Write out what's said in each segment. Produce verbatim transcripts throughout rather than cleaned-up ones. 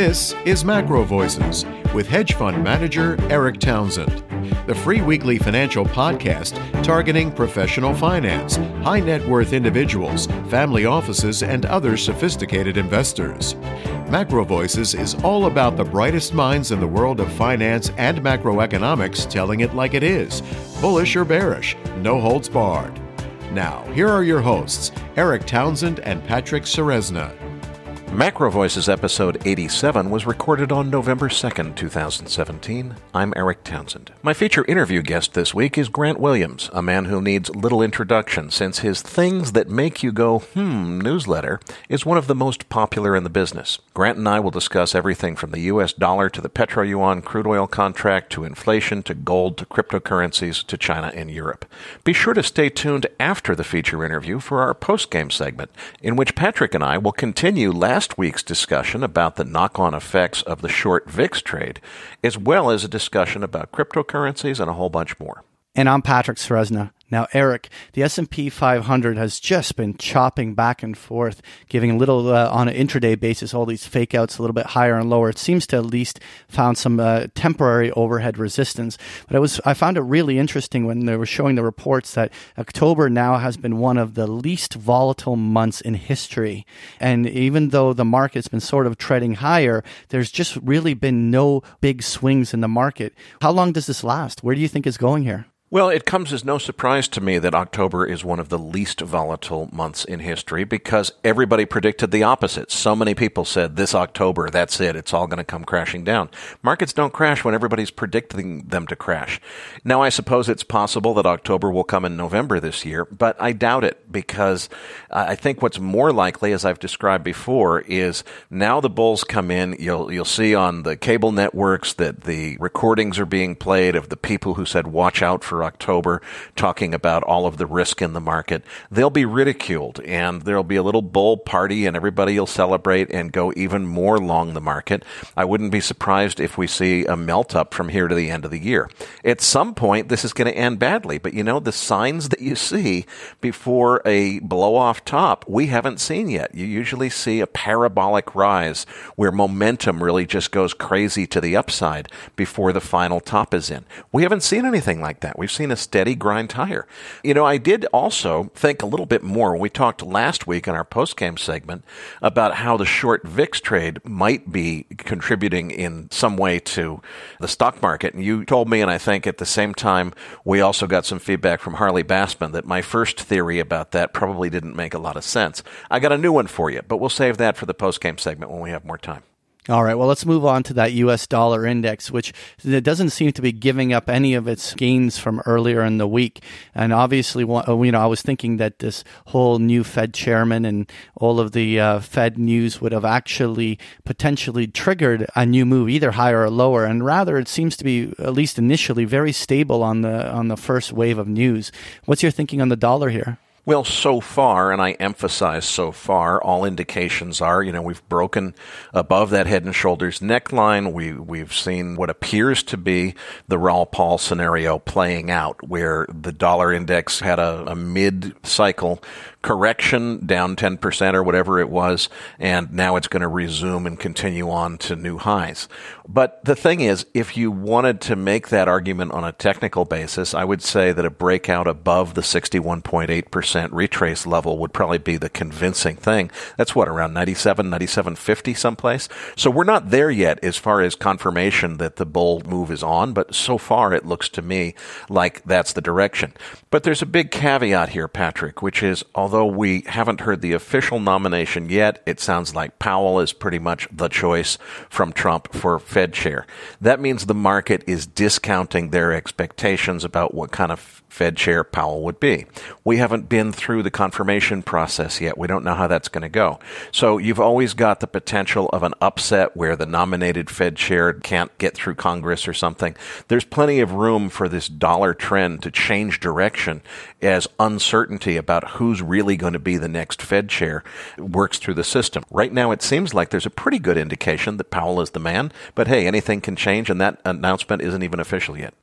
This is Macro Voices with hedge fund manager Eric Townsend, the free weekly financial podcast targeting professional finance, high net worth individuals, family offices, and other sophisticated investors. Macro Voices is all about the brightest minds in the world of finance and macroeconomics telling it like it is, bullish or bearish, no holds barred. Now, here are your hosts, Eric Townsend and Patrick Ceresna. Macro Voices episode eighty-seven was recorded on November second, twenty seventeen. I'm Eric Townsend. My feature interview guest this week is Grant Williams, a man who needs little introduction since his Things That Make You Go, Hmm newsletter is one of the most popular in the business. Grant and I will discuss everything from the U S dollar to the petro-yuan crude oil contract to inflation to gold to cryptocurrencies to China and Europe. Be sure to stay tuned after the feature interview for our post-game segment, in which Patrick and I will continue last Last week's discussion about the knock-on effects of the short V I X trade, as well as a discussion about cryptocurrencies and a whole bunch more. And I'm Patrick Ceresna. Now, Eric, the S and P five hundred has just been chopping back and forth, giving a little, uh, on an intraday basis, all these fake outs a little bit higher and lower. It seems to at least found some uh, temporary overhead resistance. But I was I found it really interesting when they were showing the reports that October now has been one of the least volatile months in history. And even though the market's been sort of treading higher, there's just really been no big swings in the market. How long does this last? Where do you think it's going here? Well, it comes as no surprise to me that October is one of the least volatile months in history because everybody predicted the opposite. So many people said this October, that's it, it's all going to come crashing down. Markets don't crash when everybody's predicting them to crash. Now, I suppose it's possible that October will come in November this year, but I doubt it because I think what's more likely, as I've described before, is now the bulls come in, you'll you'll see on the cable networks that the recordings are being played of the people who said watch out for October, talking about all of the risk in the market. They'll be ridiculed and there'll be a little bull party and everybody will celebrate and go even more long the market. I wouldn't be surprised if we see a melt up from here to the end of the year. At some point, this is going to end badly, but you know, the signs that you see before a blow off top, we haven't seen yet. You usually see a parabolic rise where momentum really just goes crazy to the upside before the final top is in. We haven't seen anything like that. We've seen a steady grind higher. You know, I did also think a little bit more. We talked last week in our post-game segment about how the short V I X trade might be contributing in some way to the stock market. And you told me, and I think at the same time, we also got some feedback from Harley Bassman that my first theory about that probably didn't make a lot of sense. I got a new one for you, but we'll save that for the post-game segment when we have more time. All right, well, let's move on to that U S dollar index, which doesn't seem to be giving up any of its gains from earlier in the week. And obviously, you know, I was thinking that this whole new Fed chairman and all of the uh, Fed news would have actually potentially triggered a new move, either higher or lower. And rather, it seems to be, at least initially, very stable on the on the first wave of news. What's your thinking on the dollar here? Well, so far, and I emphasize so far, all indications are, you know, we've broken above that head and shoulders neckline. We, we've seen what appears to be the Raoul Pal scenario playing out, where the dollar index had a, a mid-cycle correction down ten percent or whatever it was, and now it's going to resume and continue on to new highs. But the thing is, if you wanted to make that argument on a technical basis, I would say that a breakout above the sixty-one point eight percent retrace level would probably be the convincing thing. That's what, around ninety-seven, ninety-seven fifty someplace? So we're not there yet as far as confirmation that the bull move is on, but so far it looks to me like that's the direction. But there's a big caveat here, Patrick, which is, although we haven't heard the official nomination yet, it sounds like Powell is pretty much the choice from Trump for Fed chair. That means the market is discounting their expectations about what kind of Fed chair Powell would be. We haven't been through the confirmation process yet. We don't know how that's going to go. So you've always got the potential of an upset where the nominated Fed chair can't get through Congress or something. There's plenty of room for this dollar trend to change direction as uncertainty about who's really going to be the next Fed chair works through the system. Right now, it seems like there's a pretty good indication that Powell is the man, but hey, anything can change, and that announcement isn't even official yet.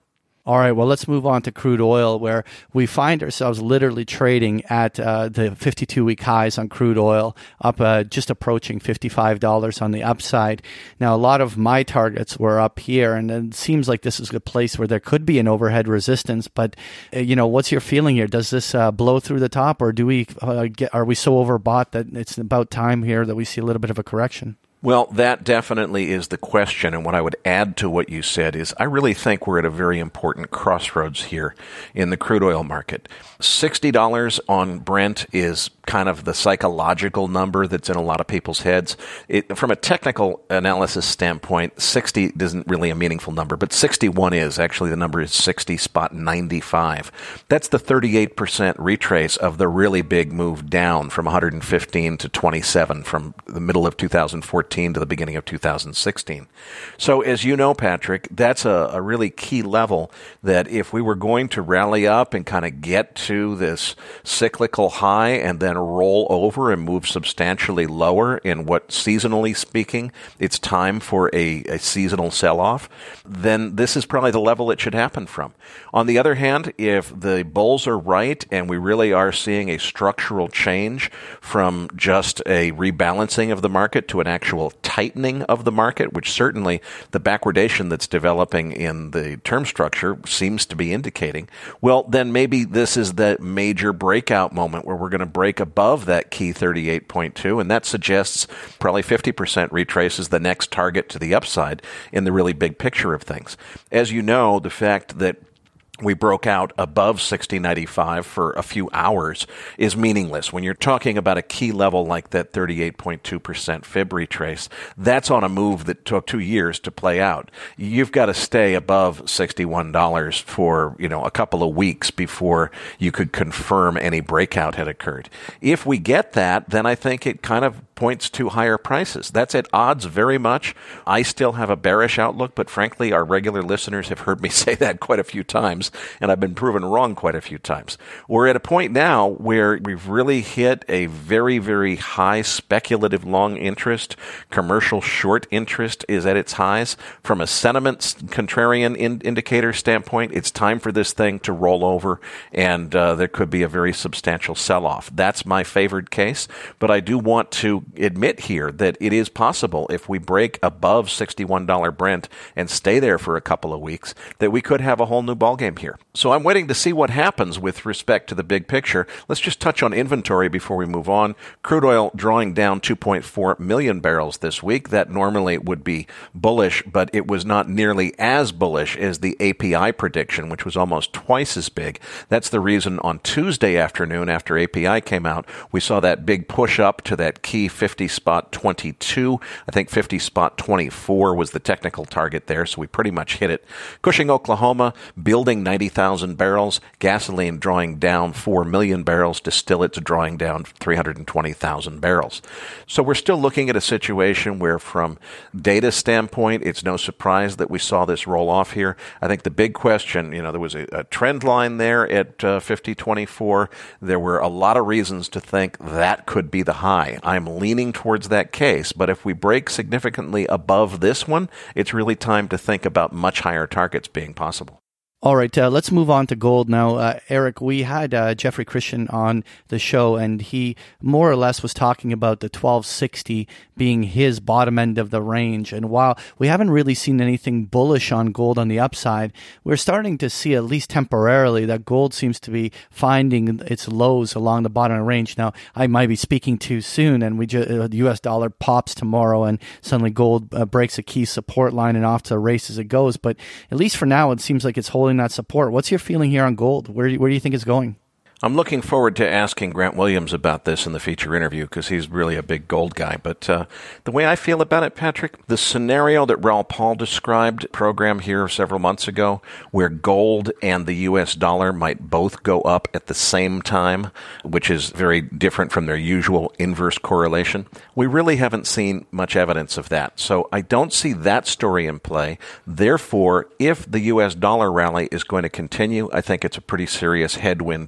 All right, well, let's move on to crude oil, where we find ourselves literally trading at uh, the fifty-two-week highs on crude oil, up uh, just approaching fifty-five dollars on the upside. Now, a lot of my targets were up here, and it seems like this is a place where there could be an overhead resistance. But, uh, you know, what's your feeling here? Does this uh, blow through the top, or do we uh, get, are we so overbought that it's about time here that we see a little bit of a correction? Well, that definitely is the question, and what I would add to what you said is I really think we're at a very important crossroads here in the crude oil market. sixty dollars on Brent is kind of the psychological number that's in a lot of people's heads. It, from a technical analysis standpoint, sixty isn't really a meaningful number, but sixty-one is. Actually, the number is sixty spot ninety-five. That's the thirty-eight percent retrace of the really big move down from one hundred fifteen to twenty-seven from the middle of two thousand fourteen to the beginning of two thousand sixteen. So as you know, Patrick, that's a, a really key level that if we were going to rally up and kind of get to this cyclical high and then roll over and move substantially lower in what, seasonally speaking, it's time for a, a seasonal sell-off, then this is probably the level it should happen from. On the other hand, if the bulls are right and we really are seeing a structural change from just a rebalancing of the market to an actual tightening of the market, which certainly the backwardation that's developing in the term structure seems to be indicating, well, then maybe this is the major breakout moment where we're going to break above that key thirty-eight point two, and that suggests probably fifty percent retrace is the next target to the upside in the really big picture of things. As you know, the fact that we broke out above sixty ninety-five for a few hours is meaningless. When you're talking about a key level like that thirty-eight point two percent fib retrace, that's on a move that took two years to play out. You've got to stay above sixty-one dollars for, you know, a couple of weeks before you could confirm any breakout had occurred. If we get that, then I think it kind of points to higher prices. That's at odds very much. I still have a bearish outlook, but frankly, our regular listeners have heard me say that quite a few times, and I've been proven wrong quite a few times. We're at a point now where we've really hit a very, very high speculative long interest. Commercial short interest is at its highs. From a sentiment contrarian in- indicator standpoint, it's time for this thing to roll over, and uh, there could be a very substantial sell-off. That's my favored case, but I do want to admit here that it is possible if we break above sixty-one dollars Brent and stay there for a couple of weeks that we could have a whole new ballgame here. So I'm waiting to see what happens with respect to the big picture. Let's just touch on inventory before we move on. Crude oil drawing down two point four million barrels this week. That normally would be bullish, but it was not nearly as bullish as the A P I prediction, which was almost twice as big. That's the reason on Tuesday afternoon after A P I came out, we saw that big push up to that key fifty spot twenty-two. I think fifty spot twenty-four was the technical target there, so we pretty much hit it. Cushing, Oklahoma, building ninety thousand barrels. Gasoline drawing down four million barrels. Distillates drawing down three hundred twenty thousand barrels. So we're still looking at a situation where from data standpoint, it's no surprise that we saw this roll off here. I think the big question, you know, there was a, a trend line there at uh, fifty twenty-four. There were a lot of reasons to think that could be the high. I'm leaning towards that case, but if we break significantly above this one, it's really time to think about much higher targets being possible. All right, uh, let's move on to gold now. Uh, Eric, we had uh, Jeffrey Christian on the show, and he more or less was talking about the twelve sixty being his bottom end of the range. And while we haven't really seen anything bullish on gold on the upside, we're starting to see, at least temporarily, that gold seems to be finding its lows along the bottom of the range. Now, I might be speaking too soon, and we just, uh, the U S dollar pops tomorrow, and suddenly gold uh, breaks a key support line and off to the race as it goes. But at least for now, it seems like it's holding that support. What's your feeling here on gold? Where do you, where do you think it's going? I'm looking forward to asking Grant Williams about this in the feature interview because he's really a big gold guy. But uh, the way I feel about it, Patrick, the scenario that Raoul Pal described, program here several months ago, where gold and the U S dollar might both go up at the same time, which is very different from their usual inverse correlation, we really haven't seen much evidence of that. So I don't see that story in play. Therefore, if the U S dollar rally is going to continue, I think it's a pretty serious headwind for gold.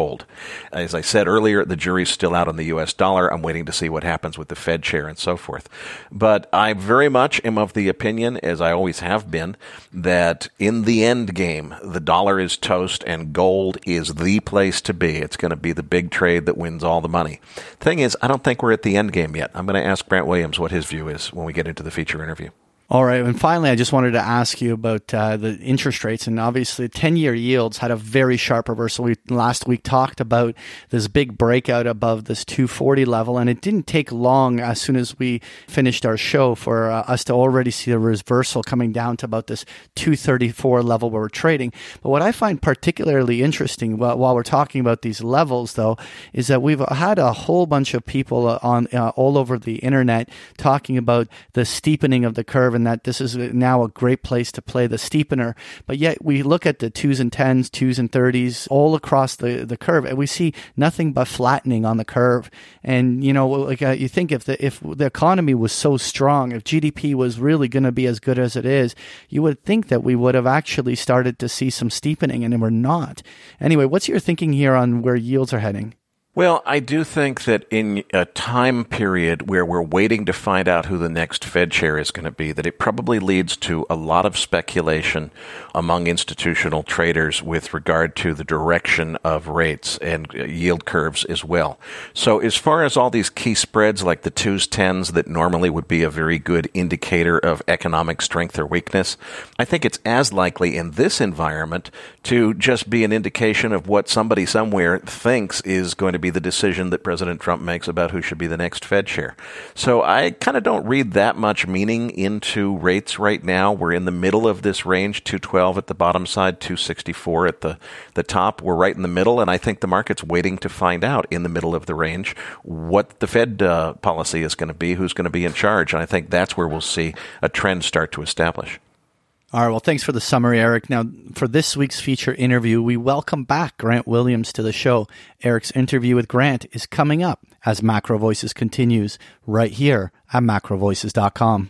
gold. As I said earlier, the jury's still out on the U S dollar. I'm waiting to see what happens with the Fed chair and so forth. But I very much am of the opinion, as I always have been, that in the end game, the dollar is toast and gold is the place to be. It's going to be the big trade that wins all the money. Thing is, I don't think we're at the end game yet. I'm going to ask Grant Williams what his view is when we get into the feature interview. All right. And finally, I just wanted to ask you about uh, the interest rates. And obviously, ten-year yields had a very sharp reversal. We last week talked about this big breakout above this two forty level. And it didn't take long as soon as we finished our show for uh, us to already see a reversal coming down to about this two thirty-four level where we're trading. But what I find particularly interesting while, while we're talking about these levels, though, is that we've had a whole bunch of people on uh, all over the internet talking about the steepening of the curve, and that this is now a great place to play the steepener. But yet we look at the twos and tens, twos and thirties all across the, the curve, and we see nothing but flattening on the curve. And, you know, like uh, you think if the, if the economy was so strong, if G D P was really going to be as good as it is, you would think that we would have actually started to see some steepening, and we're not. Anyway, what's your thinking here on where yields are heading? Well, I do think that in a time period where we're waiting to find out who the next Fed chair is going to be, that it probably leads to a lot of speculation among institutional traders with regard to the direction of rates and yield curves as well. So as far as all these key spreads like the twos, tens that normally would be a very good indicator of economic strength or weakness, I think it's as likely in this environment to just be an indication of what somebody somewhere thinks is going to be the decision that President Trump makes about who should be the next Fed chair. So I kind of don't read that much meaning into rates right now. We're in the middle of this range, two twelve at the bottom side, two sixty-four at the, the top. We're right in the middle, and I think the market's waiting to find out in the middle of the range what the Fed uh, policy is going to be, who's going to be in charge. And I think that's where we'll see a trend start to establish. All right. Well, thanks for the summary, Eric. Now, for this week's feature interview, we welcome back Grant Williams to the show. Eric's interview with Grant is coming up as Macro Voices continues right here at macro voices dot com.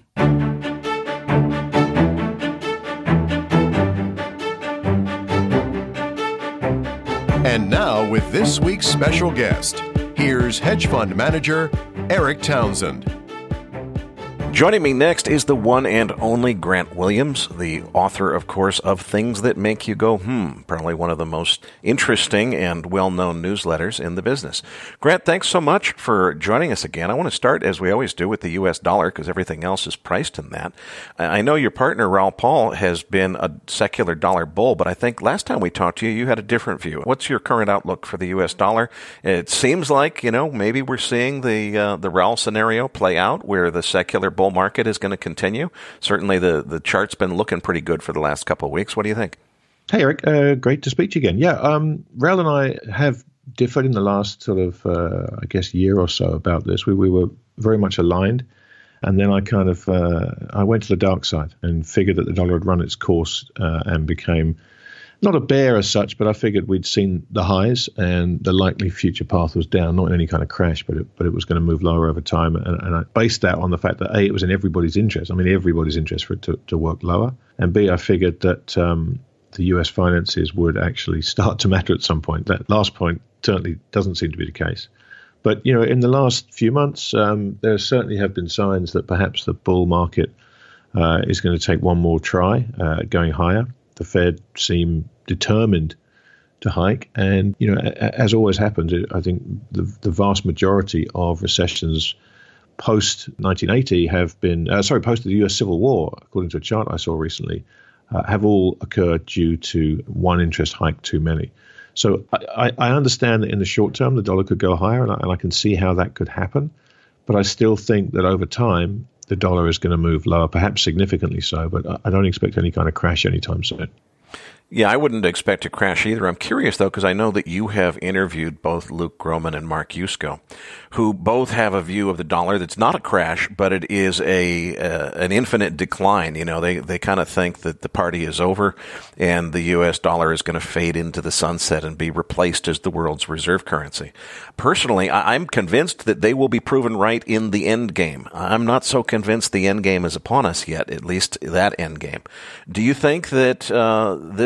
And now, with this week's special guest, here's hedge fund manager Eric Townsend. Joining me next is the one and only Grant Williams, the author, of course, of Things That Make You Go Hmm, probably one of the most interesting and well-known newsletters in the business. Grant, thanks so much for joining us again. I want to start, as we always do, with the U S dollar, because everything else is priced in that. I know your partner, Raoul Pal, has been a secular dollar bull, but I think last time we talked to you, you had a different view. What's your current outlook for the U S dollar? It seems like, you know, maybe we're seeing the uh, the Raoul scenario play out, where the secular bull market is going to continue. Certainly the, the chart's been looking pretty good for the last couple of weeks. What do you think? Hey, Eric. Uh, great to speak to you again. Yeah, um, Raoul and I have differed in the last sort of, uh, I guess, year or so about this. We, we were very much aligned. And then I kind of, uh, I went to the dark side and figured that the dollar had run its course uh, and became not a bear as such, but I figured we'd seen the highs and the likely future path was down, not in any kind of crash, but it, but it was going to move lower over time. And, and I based that on the fact that A, it was in everybody's interest. I mean, everybody's interest for it to, to work lower. And B, I figured that um, the U S finances would actually start to matter at some point. That last point certainly doesn't seem to be the case. But, you know, in the last few months, um, there certainly have been signs that perhaps the bull market uh, is going to take one more try uh, going higher. The Fed seem determined to hike. And, you know, as always happens, I think the, the vast majority of recessions post nineteen eighty have been, uh, sorry, post the U S Civil War, according to a chart I saw recently, uh, have all occurred due to one interest hike too many. So I, I understand that in the short term, the dollar could go higher, and I, and I can see how that could happen. But I still think that over time, the dollar is going to move lower, perhaps significantly so, but I don't expect any kind of crash anytime soon. Yeah, I wouldn't expect a crash either. I'm curious, though, because I know that you have interviewed both Luke Gromen and Mark Yusko, who both have a view of the dollar that's not a crash, but it is a uh, an infinite decline. You know, they, they kind of think that the party is over and the U S dollar is going to fade into the sunset and be replaced as the world's reserve currency. Personally, I, I'm convinced that they will be proven right in the end game. I'm not so convinced the end game is upon us yet, at least that end game. Do you think that uh, this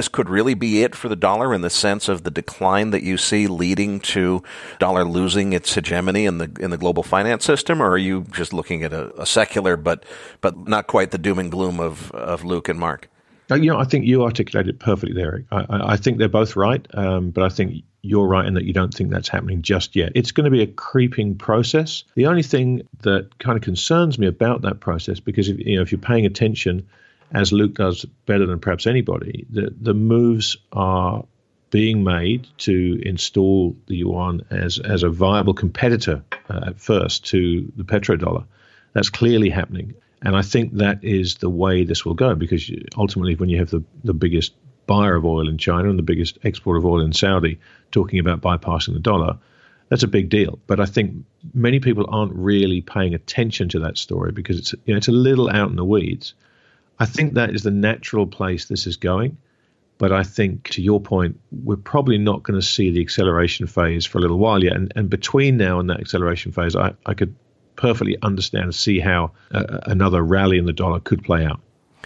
this could really be it for the dollar in the sense of the decline that you see leading to dollar losing its hegemony in the in the global finance system, or are you just looking at a, a secular but but not quite the doom and gloom of, of Luke and Mark? You know, I think you articulated it perfectly there, Eric. I, I think they're both right, um, but I think you're right in that you don't think that's happening just yet. It's going to be a creeping process. The only thing that kind of concerns me about that process, because if, you know, if you're paying attention, as Luke does better than perhaps anybody, the, the moves are being made to install the yuan as, as a viable competitor uh, at first to the petrodollar. That's clearly happening. And I think that is the way this will go, because ultimately when you have the, the biggest buyer of oil in China and the biggest exporter of oil in Saudi talking about bypassing the dollar, that's a big deal. But I think many people aren't really paying attention to that story because it's, you know, it's a little out in the weeds. I think that is the natural place this is going. But I think, to your point, we're probably not going to see the acceleration phase for a little while yet. And, and between now and that acceleration phase, I, I could perfectly understand and see how uh, another rally in the dollar could play out.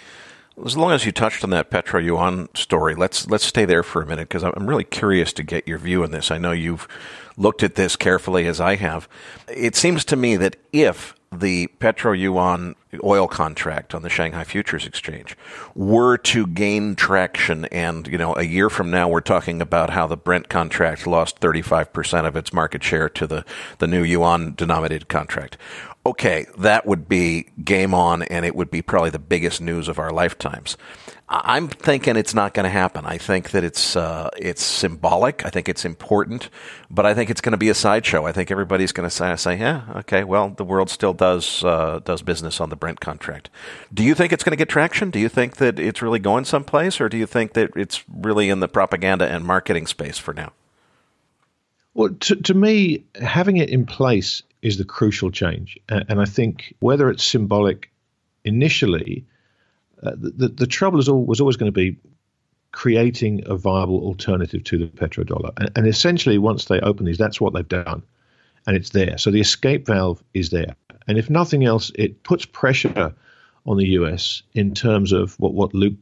As long as you touched on that Petro Yuan story, let's let's stay there for a minute, because I'm really curious to get your view on this. I know you've looked at this carefully as I have. It seems to me that if the Petro Yuan oil contract on the Shanghai Futures Exchange were to gain traction, and you know, a year from now we're talking about how the Brent contract lost thirty-five percent of its market share to the, the new yuan denominated contract. Okay, that would be game on, and it would be probably the biggest news of our lifetimes. I'm thinking it's not going to happen. I think that it's uh, it's symbolic. I think it's important, but I think it's going to be a sideshow. I think everybody's going to say, say, yeah, okay, well, the world still does uh, does business on the Brent contract. Do you think it's going to get traction? Do you think that it's really going someplace, or do you think that it's really in the propaganda and marketing space for now? Well, to, to me, having it in place is the crucial change. And I think whether it's symbolic initially, uh, the, the, the trouble is all, was always going to be creating a viable alternative to the petrodollar. And, and essentially, once they open these, that's what they've done. And it's there. So the escape valve is there. And if nothing else, it puts pressure on the U S in terms of what, what Luke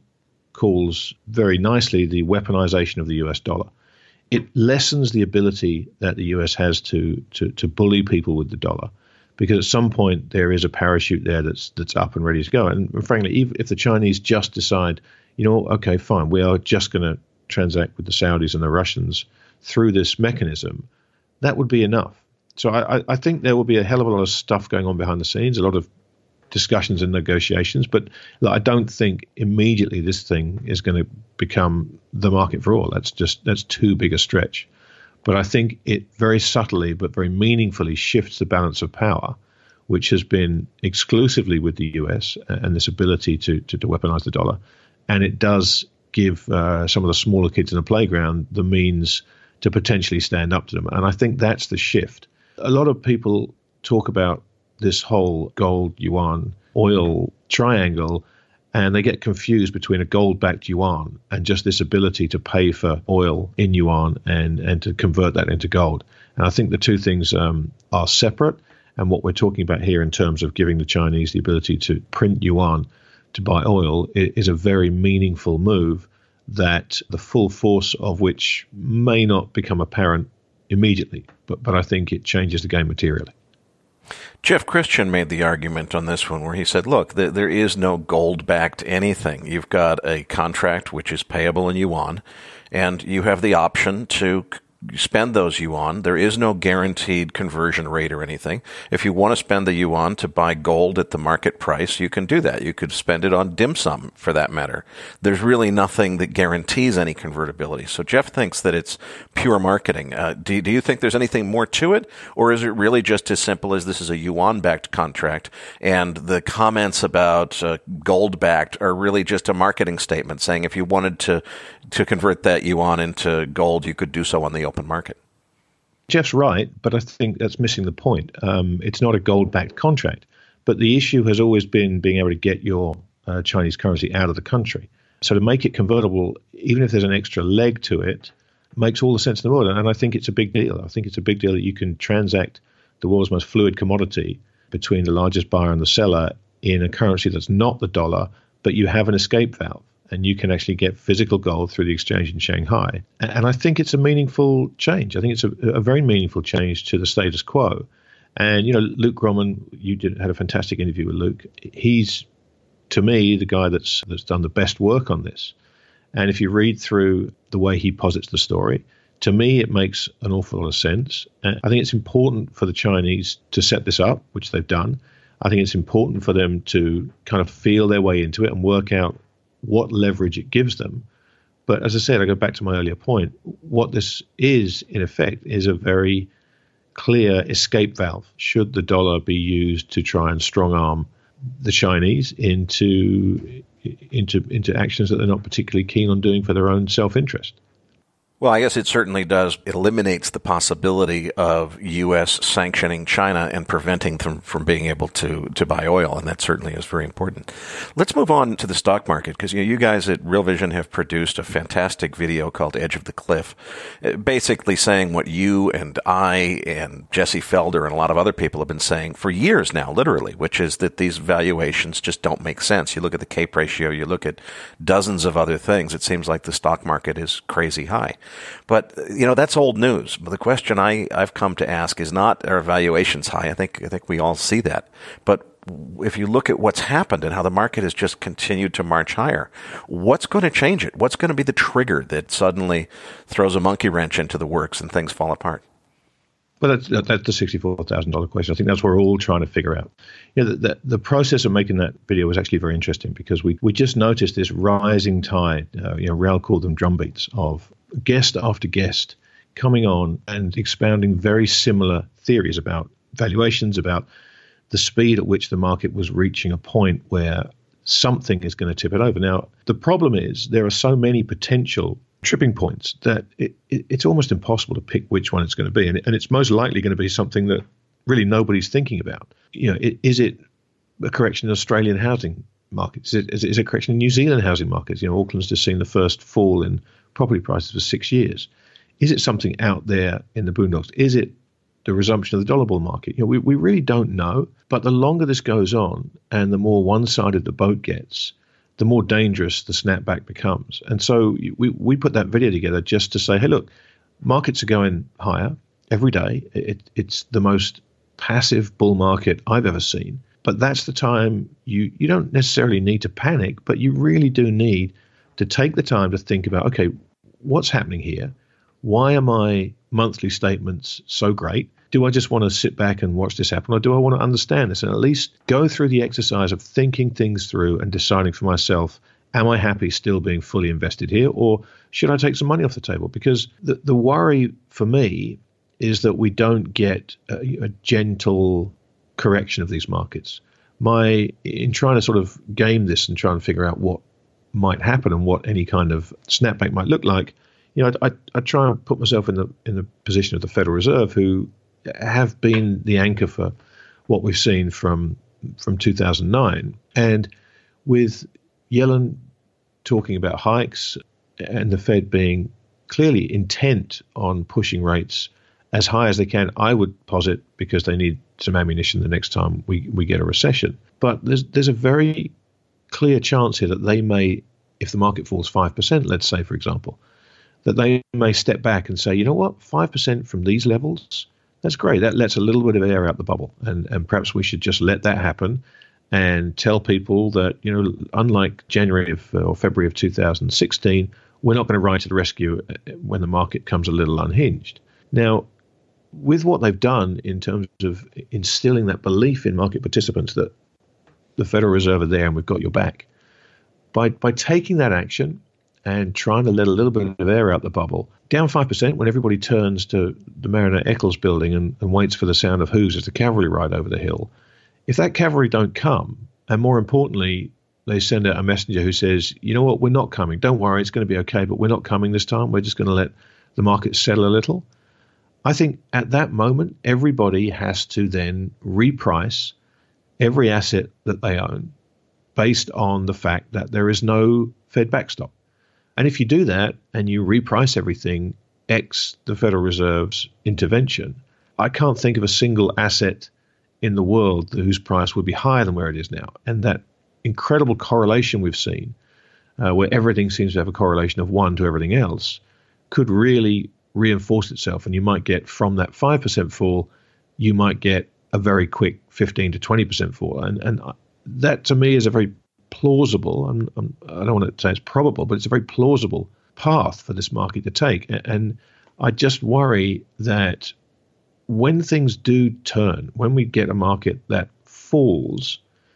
calls very nicely the weaponization of the U S dollar. It lessens the ability that the U S has to, to to bully people with the dollar, because at some point there is a parachute there that's that's up and ready to go. And frankly, if, if the Chinese just decide, you know, okay, fine, we are just going to transact with the Saudis and the Russians through this mechanism, that would be enough. So I, I think there will be a hell of a lot of stuff going on behind the scenes, a lot of discussions and negotiations, but I don't think immediately this thing is going to become the market for oil. That's just that's too big a stretch. But I think it very subtly but very meaningfully shifts the balance of power, which has been exclusively with the U S and this ability to to, to weaponize the dollar. And it does give uh, some of the smaller kids in the playground the means to potentially stand up to them. And I think that's the shift. A lot of people talk about this whole gold, yuan, oil triangle, and they get confused between a gold-backed yuan and just this ability to pay for oil in yuan and, and to convert that into gold. And I think the two things um, are separate. And what we're talking about here in terms of giving the Chinese the ability to print yuan to buy oil is a very meaningful move that the full force of which may not become apparent immediately, but, but I think it changes the game materially. Jeff Christian made the argument on this one where he said, look, th- there is no gold-backed anything. You've got a contract which is payable in yuan, and you have the option to c- spend those yuan. There is no guaranteed conversion rate or anything. If you want to spend the yuan to buy gold at the market price, you can do that. You could spend it on dim sum, for that matter. There's really nothing that guarantees any convertibility. So Jeff thinks that it's pure marketing. Uh, do, do you think there's anything more to it, or is it really just as simple as this is a yuan-backed contract, and the comments about uh, gold-backed are really just a marketing statement saying if you wanted to to convert that yuan into gold, you could do so on the open market? Jeff's right, but I think that's missing the point. Um, it's not a gold-backed contract, but the issue has always been being able to get your uh, Chinese currency out of the country. So to make it convertible, even if there's an extra leg to it, makes all the sense in the world. And I think it's a big deal. I think it's a big deal that you can transact the world's most fluid commodity between the largest buyer and the seller in a currency that's not the dollar, but you have an escape valve. and you can actually get physical gold through the exchange in Shanghai. And I think it's a meaningful change. I think it's a, a very meaningful change to the status quo. And, you know, Luke Gromen, you did, had a fantastic interview with Luke. He's, to me, the guy that's that's done the best work on this. And if you read through the way he posits the story, to me, it makes an awful lot of sense. And I think it's important for the Chinese to set this up, which they've done. I think it's important for them to kind of feel their way into it and work out what leverage it gives them. But as I said, I go back to my earlier point. What this is, in effect, is a very clear escape valve should the dollar be used to try and strong arm the Chinese into into into actions that they're not particularly keen on doing for their own self-interest. Well, I guess it certainly does. It eliminates the possibility of U S sanctioning China and preventing them from being able to, to buy oil, and that certainly is very important. Let's move on to the stock market, because you know, you guys at Real Vision have produced a fantastic video called Edge of the Cliff, basically saying what you and I and Jesse Felder and a lot of other people have been saying for years now, literally, which is that these valuations just don't make sense. You look at the CAPE ratio, you look at dozens of other things, it seems like the stock market is crazy high. But, you know, that's old news. But the question I, I've come to ask is not, are valuations high? I think I think we all see that. But if you look at what's happened and how the market has just continued to march higher, what's going to change it? What's going to be the trigger that suddenly throws a monkey wrench into the works and things fall apart? Well, that's, that's the sixty-four thousand dollars question. I think that's what we're all trying to figure out. You know, the, the, the process of making that video was actually very interesting because we, we just noticed this rising tide, uh, you know, Raoul called them drumbeats, of guest after guest coming on and expounding very similar theories about valuations, about the speed at which the market was reaching a point where something is going to tip it over. Now, the problem is there are so many potential tripping points that it, it, it's almost impossible to pick which one it's going to be. And, and it's most likely going to be something that really nobody's thinking about. You know, it, is it a correction in Australian housing markets? Is it, is it a correction in New Zealand housing markets? You know, Auckland's just seen the first fall in property prices for six years. Is it something out there in the boondocks? Is it the resumption of the dollar bull market? You know, we, we really don't know. But the longer this goes on and the more one-sided the boat gets, the more dangerous the snapback becomes. And so we, we put that video together just to say, hey, look, markets are going higher every day. It, it's the most passive bull market I've ever seen. But that's the time you, you don't necessarily need to panic, but you really do need to take the time to think about, okay, what's happening here? Why are my monthly statements so great? Do I just want to sit back and watch this happen, or do I want to understand this and at least go through the exercise of thinking things through and deciding for myself, am I happy still being fully invested here, or should I take some money off the table? Because the, the worry for me is that we don't get a, a gentle correction of these markets. My in trying to sort of game this and try and figure out what might happen and what any kind of snapback might look like, you know, I, I, I try and put myself in the in the position of the Federal Reserve, who have been the anchor for what we've seen from from two thousand nine. And with Yellen talking about hikes and the Fed being clearly intent on pushing rates as high as they can, I would posit, because they need some ammunition the next time we, we get a recession. But there's there's a very clear chance here that they may, if the market falls five percent, let's say, for example, that they may step back and say, you know what, five percent from these levels, that's great. That lets a little bit of air out the bubble. And, and perhaps we should just let that happen and tell people that, you know, unlike January of, or February of two thousand sixteen, we're not going to ride to the rescue when the market comes a little unhinged. Now, with what they've done in terms of instilling that belief in market participants that the Federal Reserve are there and we've got your back, by by taking that action and trying to let a little bit of air out the bubble, down five percent when everybody turns to the Mariner Eccles building and, and waits for the sound of hooves as the cavalry ride over the hill. If that cavalry don't come, and more importantly, they send out a messenger who says, you know what, we're not coming. Don't worry, it's going to be okay, but we're not coming this time. We're just going to let the market settle a little. I think at that moment, everybody has to then reprice every asset that they own based on the fact that there is no Fed backstop. And if you do that and you reprice everything ex the Federal Reserve's intervention, I can't think of a single asset in the world whose price would be higher than where it is now. And that incredible correlation we've seen uh, where everything seems to have a correlation of one to everything else, could really reinforce itself. And you might get from that five percent fall, you might get a very quick fifteen to twenty percent fall. And, and that to me is a very plausible, I'm, I'm, I don't want to say it's probable, but it's a very plausible path for this market to take. And I just worry that when things do turn, when we get a market that falls,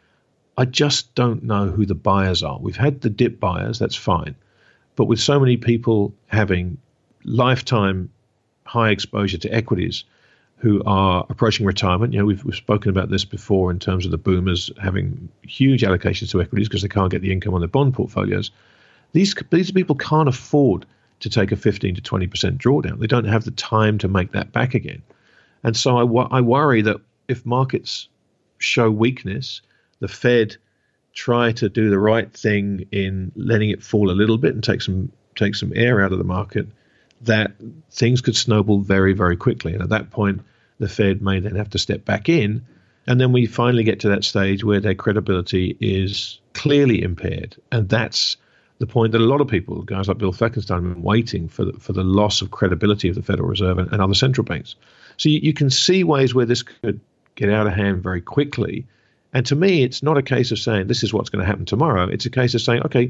I just don't know who the buyers are. We've had the dip buyers, that's fine. But with so many people having lifetime high exposure to equities who are approaching retirement, you know, we've, we've spoken about this before in terms of the boomers having huge allocations to equities because they can't get the income on their bond portfolios. These, these people can't afford to take a fifteen to twenty percent drawdown. They don't have the time to make that back again. And so I, I worry that if markets show weakness, the Fed try to do the right thing in letting it fall a little bit and take some take some air out of the market, that things could snowball very, very quickly. And at that point, the Fed may then have to step back in. And then we finally get to that stage where their credibility is clearly impaired. And that's the point that a lot of people, guys like Bill Feckenstein, have been waiting for the, for the loss of credibility of the Federal Reserve and, and other central banks. So you, you can see ways where this could get out of hand very quickly. And to me, it's not a case of saying this is what's going to happen tomorrow. It's a case of saying, okay,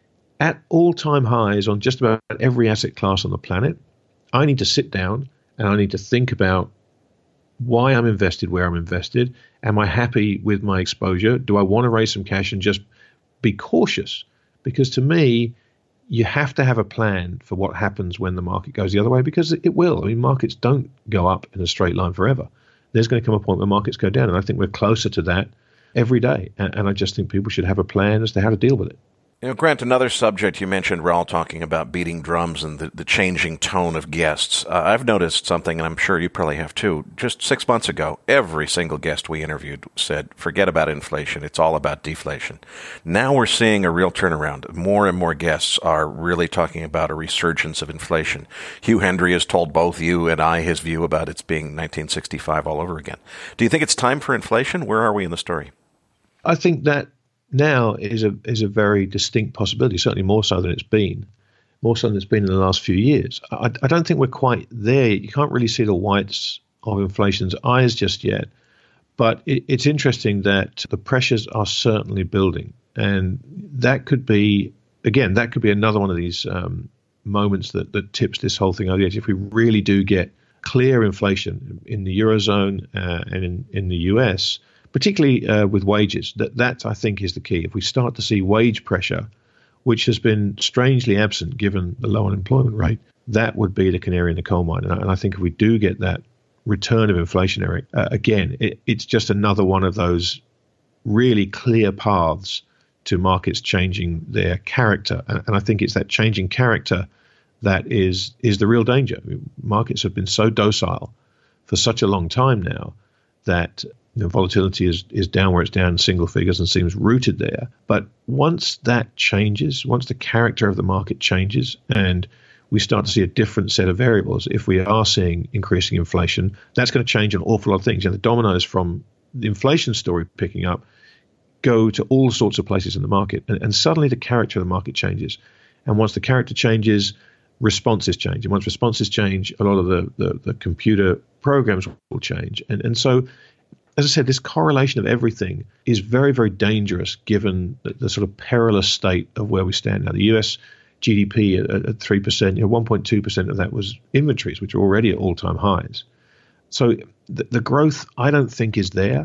at all-time highs on just about every asset class on the planet, I need to sit down and I need to think about why I'm invested, where I'm invested. Am I happy with my exposure? Do I want to raise some cash and just be cautious? Because to me, you have to have a plan for what happens when the market goes the other way, because it will. I mean, markets don't go up in a straight line forever. There's going to come a point where markets go down, and I think we're closer to that every day. And, and I just think people should have a plan as to how to deal with it. You know, Grant, another subject you mentioned, Raoul, talking about beating drums and the, the changing tone of guests. Uh, I've noticed something, and I'm sure you probably have too. Just six months ago, every single guest we interviewed said, forget about inflation. It's all about deflation. Now we're seeing a real turnaround. More and more guests are really talking about a resurgence of inflation. Hugh Hendry has told both you and I his view about it being nineteen sixty-five all over again. Do you think it's time for inflation? Where are we in the story? I think that now is a is a very distinct possibility, certainly more so than it's been, more so than it's been in the last few years. I, I don't think we're quite there. You can't really see the whites of inflation's eyes just yet. But it, it's interesting that the pressures are certainly building. And that could be, again, that could be another one of these um, moments that, that tips this whole thing over the edge. If we really do get clear inflation in the Eurozone uh, and in, in the U S, particularly uh, with wages, that, that I think is the key. If we start to see wage pressure, which has been strangely absent given the low unemployment rate, that would be the canary in the coal mine. And I, and I think if we do get that return of inflation, Eric, uh, again, it, it's just another one of those really clear paths to markets changing their character. And, and I think it's that changing character that is is the real danger. I mean, markets have been so docile for such a long time now that the volatility is, is down where it's down in single figures and seems rooted there. But once that changes, once the character of the market changes and we start to see a different set of variables, if we are seeing increasing inflation, that's going to change an awful lot of things. You know, the dominoes from the inflation story picking up go to all sorts of places in the market. And, and suddenly the character of the market changes. And once the character changes, responses change. And once responses change, a lot of the, the, the computer programs will change. And, and so, as I said, this correlation of everything is very, very dangerous given the, the sort of perilous state of where we stand now. The U S G D P at, at three percent, you know, one point two percent of that was inventories, which are already at all-time highs. So the, the growth, I don't think, is there,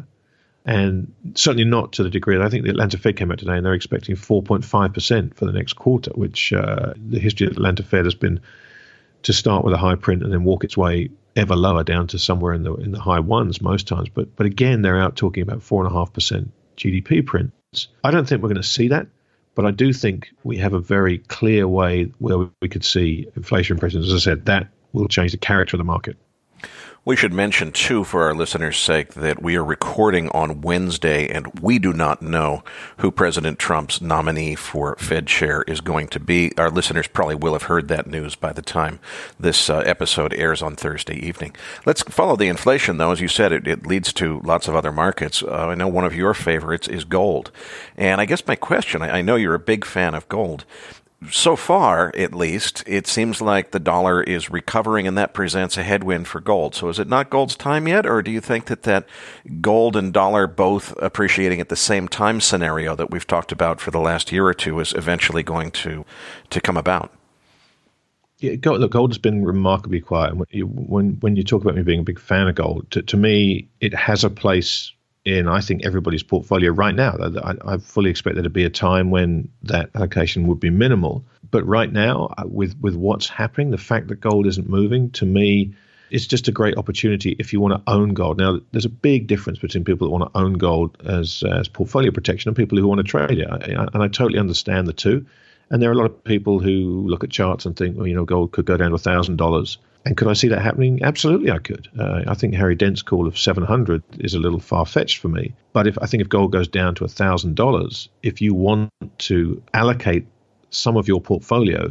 and certainly not to the degree that I think the Atlanta Fed came out today, and they're expecting four point five percent for the next quarter, which uh, the history of the Atlanta Fed has been to start with a high print and then walk its way ever lower down to somewhere in the in the high ones most times. But but again, they're out talking about four and a half percent G D P prints. I don't think we're going to see that, but I do think we have a very clear way where we could see inflation pressures. As I said, that will change the character of the market. We should mention, too, for our listeners' sake, that we are recording on Wednesday, and we do not know who President Trump's nominee for Fed chair is going to be. Our listeners probably will have heard that news by the time this uh, episode airs on Thursday evening. Let's follow the inflation, though. As you said, it, it leads to lots of other markets. Uh, I know one of your favorites is gold. And I guess my question, I, I know you're a big fan of gold. So far, at least, it seems like the dollar is recovering, and that presents a headwind for gold. So is it not gold's time yet, or do you think that that gold and dollar both appreciating at the same time scenario that we've talked about for the last year or two is eventually going to, to come about? Yeah, gold, look, gold has been remarkably quiet. And when you, when, when you talk about me being a big fan of gold, to, to me, it has a place in, I think, everybody's portfolio right now. I, I fully expect there to be a time when that allocation would be minimal. But right now, with, with what's happening, the fact that gold isn't moving, to me, it's just a great opportunity if you want to own gold. Now, there's a big difference between people that want to own gold as, as portfolio protection and people who want to trade it. I, and I totally understand the two. And there are a lot of people who look at charts and think, well, you know, gold could go down to one thousand dollars. And could I see that happening? Absolutely, I could. Uh, I think Harry Dent's call of seven hundred is a little far-fetched for me. But if I think if gold goes down to one thousand dollars, if you want to allocate some of your portfolio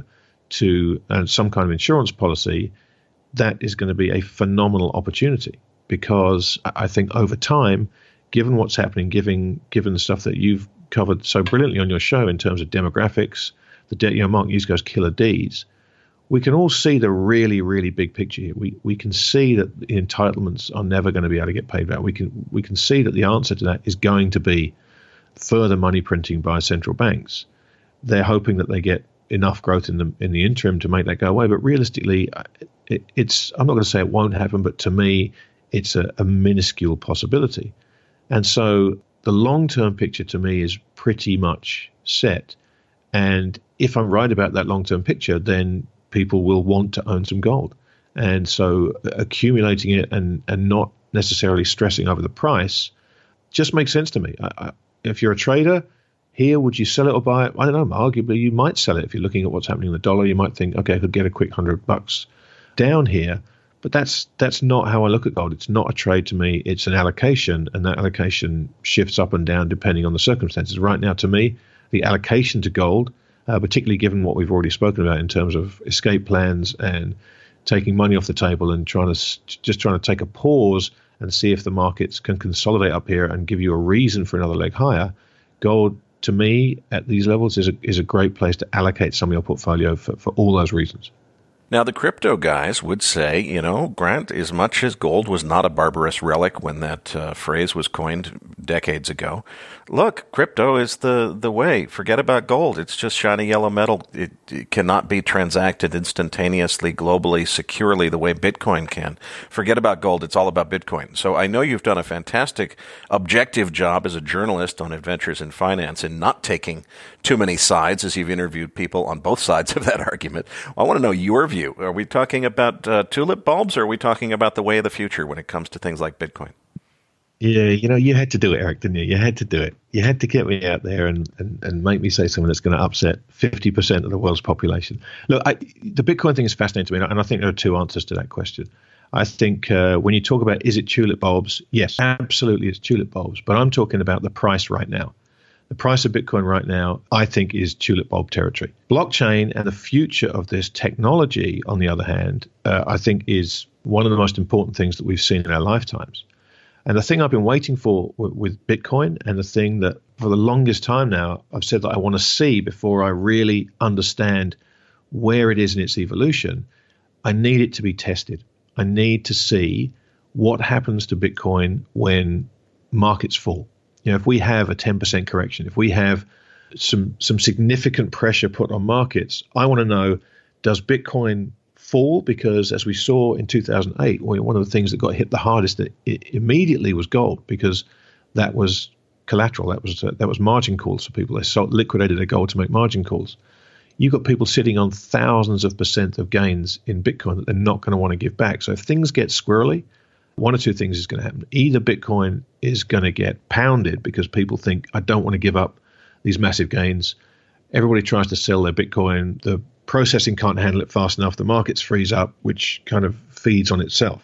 to uh, some kind of insurance policy, that is going to be a phenomenal opportunity. Because I think over time, given what's happening, given given the stuff that you've covered so brilliantly on your show in terms of demographics, the de- you know, Mark Yusko's killer Ds, we can all see the really, really big picture here. We we can see that the entitlements are never going to be able to get paid back. We can we can see that the answer to that is going to be further money printing by central banks. They're hoping that they get enough growth in the in the interim to make that go away. But realistically, it, it's I'm not going to say it won't happen, but to me, it's a, a minuscule possibility. And so the long-term picture to me is pretty much set. And if I'm right about that long-term picture, then people will want to own some gold. And so accumulating it and, and not necessarily stressing over the price just makes sense to me. I, I, if you're a trader here, would you sell it or buy it? I don't know. Arguably, you might sell it. If you're looking at what's happening in the dollar, you might think, okay, I could get a quick hundred bucks down here. But that's that's not how I look at gold. It's not a trade to me. It's an allocation, and that allocation shifts up and down depending on the circumstances. Right now, to me, the allocation to gold, Uh, particularly given what we've already spoken about in terms of escape plans and taking money off the table and trying to just trying to take a pause and see if the markets can consolidate up here and give you a reason for another leg higher. Gold, to me, at these levels is a, is a great place to allocate some of your portfolio for, for all those reasons. Now, the crypto guys would say, you know, Grant, as much as gold was not a barbarous relic when that uh, phrase was coined decades ago, look, crypto is the, the way. Forget about gold. It's just shiny yellow metal. It, it cannot be transacted instantaneously, globally, securely the way Bitcoin can. Forget about gold. It's all about Bitcoin. So I know you've done a fantastic objective job as a journalist on Adventures in Finance in not taking too many sides as you've interviewed people on both sides of that argument. I want to know your view. Are we talking about uh, tulip bulbs, or are we talking about the way of the future when it comes to things like Bitcoin? Yeah, you know, you had to do it, Eric, didn't you? You had to do it. You had to get me out there and, and, and make me say something that's going to upset fifty percent of the world's population. Look, I, the Bitcoin thing is fascinating to me, and I think there are two answers to that question. I think uh, when you talk about, is it tulip bulbs? Yes, absolutely, it's tulip bulbs. But I'm talking about the price right now. The price of Bitcoin right now, I think, is tulip bulb territory. Blockchain and the future of this technology, on the other hand, uh, I think is one of the most important things that we've seen in our lifetimes. And the thing I've been waiting for w- with Bitcoin, and the thing that for the longest time now, I've said that I want to see before I really understand where it is in its evolution, I need it to be tested. I need to see what happens to Bitcoin when markets fall. You know, if we have a ten percent correction, if we have some some significant pressure put on markets, I want to know, does Bitcoin fall? Because as we saw in two thousand eight, one of the things that got hit the hardest immediately was gold, because that was collateral, that was that was margin calls for people. They sold, liquidated their gold to make margin calls. You've got people sitting on thousands of percent of gains in Bitcoin that they're not going to want to give back. So if things get squirrely, one or two things is going to happen. Either Bitcoin is going to get pounded because people think, I don't want to give up these massive gains. Everybody tries to sell their Bitcoin. The processing can't handle it fast enough. The markets freeze up, which kind of feeds on itself.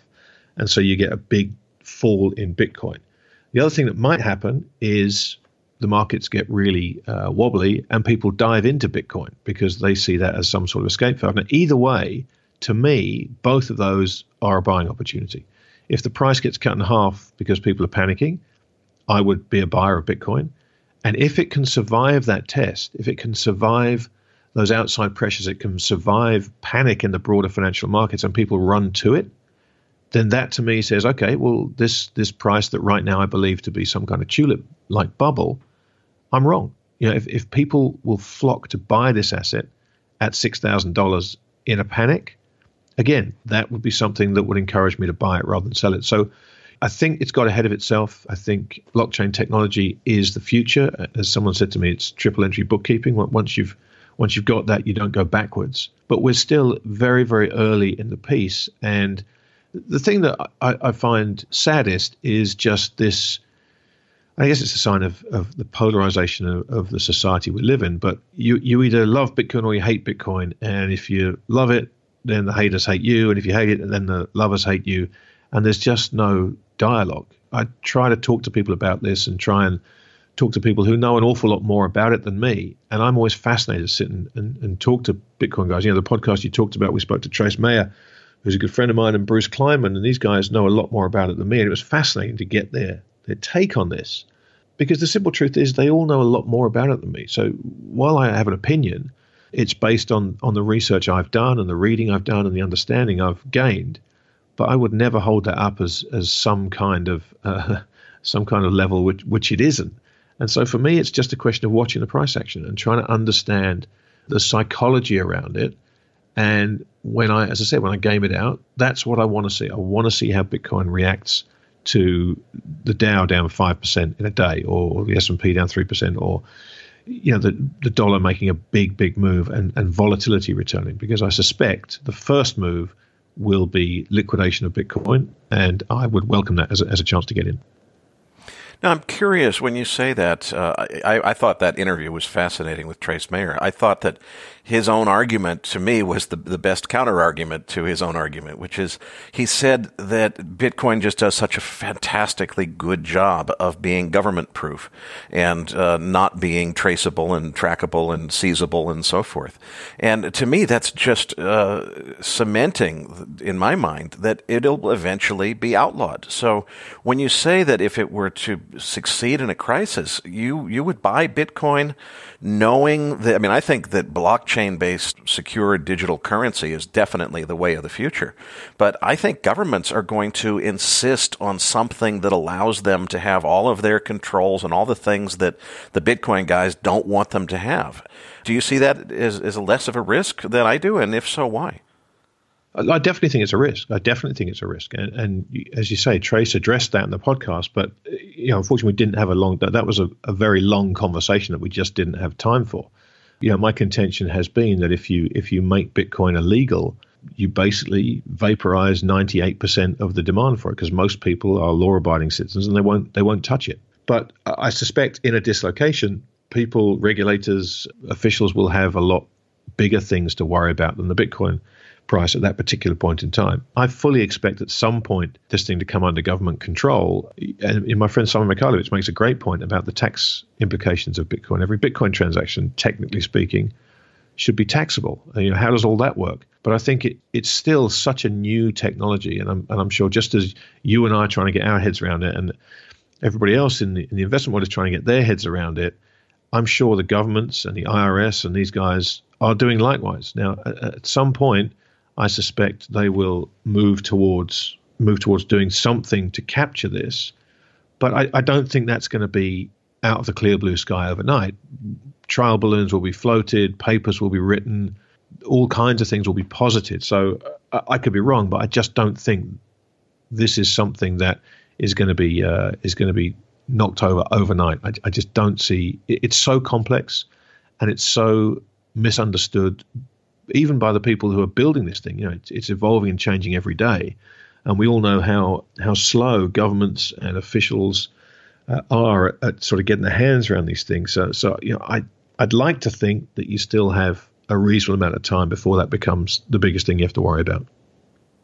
And so you get a big fall in Bitcoin. The other thing that might happen is the markets get really uh, wobbly and people dive into Bitcoin because they see that as some sort of escape valve. Now, either way, to me, both of those are a buying opportunity. If the price gets cut in half because people are panicking, I would be a buyer of Bitcoin. And if it can survive that test, if it can survive those outside pressures, it can survive panic in the broader financial markets and people run to it, then that to me says, okay, well, this this price that right now I believe to be some kind of tulip-like bubble, I'm wrong. You know, if, if people will flock to buy this asset at six thousand dollars in a panic, again, that would be something that would encourage me to buy it rather than sell it. So I think it's got ahead of itself. I think blockchain technology is the future. As someone said to me, it's triple entry bookkeeping. Once you've once you've got that, you don't go backwards. But we're still very, very early in the piece. And the thing that I, I find saddest is just this, I guess it's a sign of, of the polarization of, of the society we live in, but you, you either love Bitcoin or you hate Bitcoin. And if you love it, then the haters hate you. And if you hate it, then the lovers hate you. And there's just no dialogue. I try to talk to people about this and try and talk to people who know an awful lot more about it than me. And I'm always fascinated to sit and, and, and talk to Bitcoin guys. You know, the podcast you talked about, we spoke to Trace Mayer, who's a good friend of mine, and Bruce Kleiman, and these guys know a lot more about it than me. And it was fascinating to get their, their take on this, because the simple truth is they all know a lot more about it than me. So while I have an opinion, it's based on, on the research I've done and the reading I've done and the understanding I've gained. But I would never hold that up as as some kind of uh, some kind of level which, which it isn't. And so for me, it's just a question of watching the price action and trying to understand the psychology around it. And when I, as I said, when I game it out, that's what I want to see. I want to see how Bitcoin reacts to the Dow down five percent in a day, or the S and P down three percent, or you know the the dollar making a big, big move and, and volatility returning. Because I suspect the first move will be liquidation of Bitcoin, and I would welcome that as a, as a chance to get in. Now, I'm curious when you say that. Uh, I, I thought that interview was fascinating with Trace Mayer. I thought that his own argument to me was the, the best counter-argument to his own argument, which is he said that Bitcoin just does such a fantastically good job of being government-proof and uh, not being traceable and trackable and seizable and so forth. And to me, that's just uh, cementing in my mind that it'll eventually be outlawed. So when you say that if it were to succeed in a crisis, you, you would buy Bitcoin knowing that, I mean, I think that blockchain-based secure digital currency is definitely the way of the future. But I think governments are going to insist on something that allows them to have all of their controls and all the things that the Bitcoin guys don't want them to have. Do you see that as, as less of a risk than I do? And if so, why? I definitely think it's a risk. I definitely think it's a risk. And, and as you say, Trace addressed that in the podcast, but you know, unfortunately, we didn't have a long, that was a, a very long conversation that we just didn't have time for. You know, my contention has been that if you if you make Bitcoin illegal, you basically vaporize ninety-eight percent of the demand for it, because most people are law-abiding citizens and they won't they won't touch it. But I suspect in a dislocation, people, regulators, officials will have a lot bigger things to worry about than the Bitcoin price at that particular point in time. I fully expect at some point this thing to come under government control. And my friend Simon Mikhailovich makes a great point about the tax implications of Bitcoin. Every Bitcoin transaction, technically speaking, should be taxable. You know, how does all that work? But I think it, it's still such a new technology, and I'm, and I'm sure just as you and I are trying to get our heads around it, and everybody else in the, in the investment world is trying to get their heads around it, I'm sure the governments and the I R S and these guys are doing likewise. Now, at some point, I suspect they will move towards move towards doing something to capture this, but I, I don't think that's going to be out of the clear blue sky overnight. Trial balloons will be floated, papers will be written, all kinds of things will be posited. So I, I could be wrong, but I just don't think this is something that is going to be uh, is going to be knocked over overnight. I, I just don't see it, it's so complex and it's so misunderstood, even by the people who are building this thing. You know, it's, it's evolving and changing every day, and we all know how how slow governments and officials uh, are at, at sort of getting their hands around these things. So, so you know, I I'd like to think that you still have a reasonable amount of time before that becomes the biggest thing you have to worry about.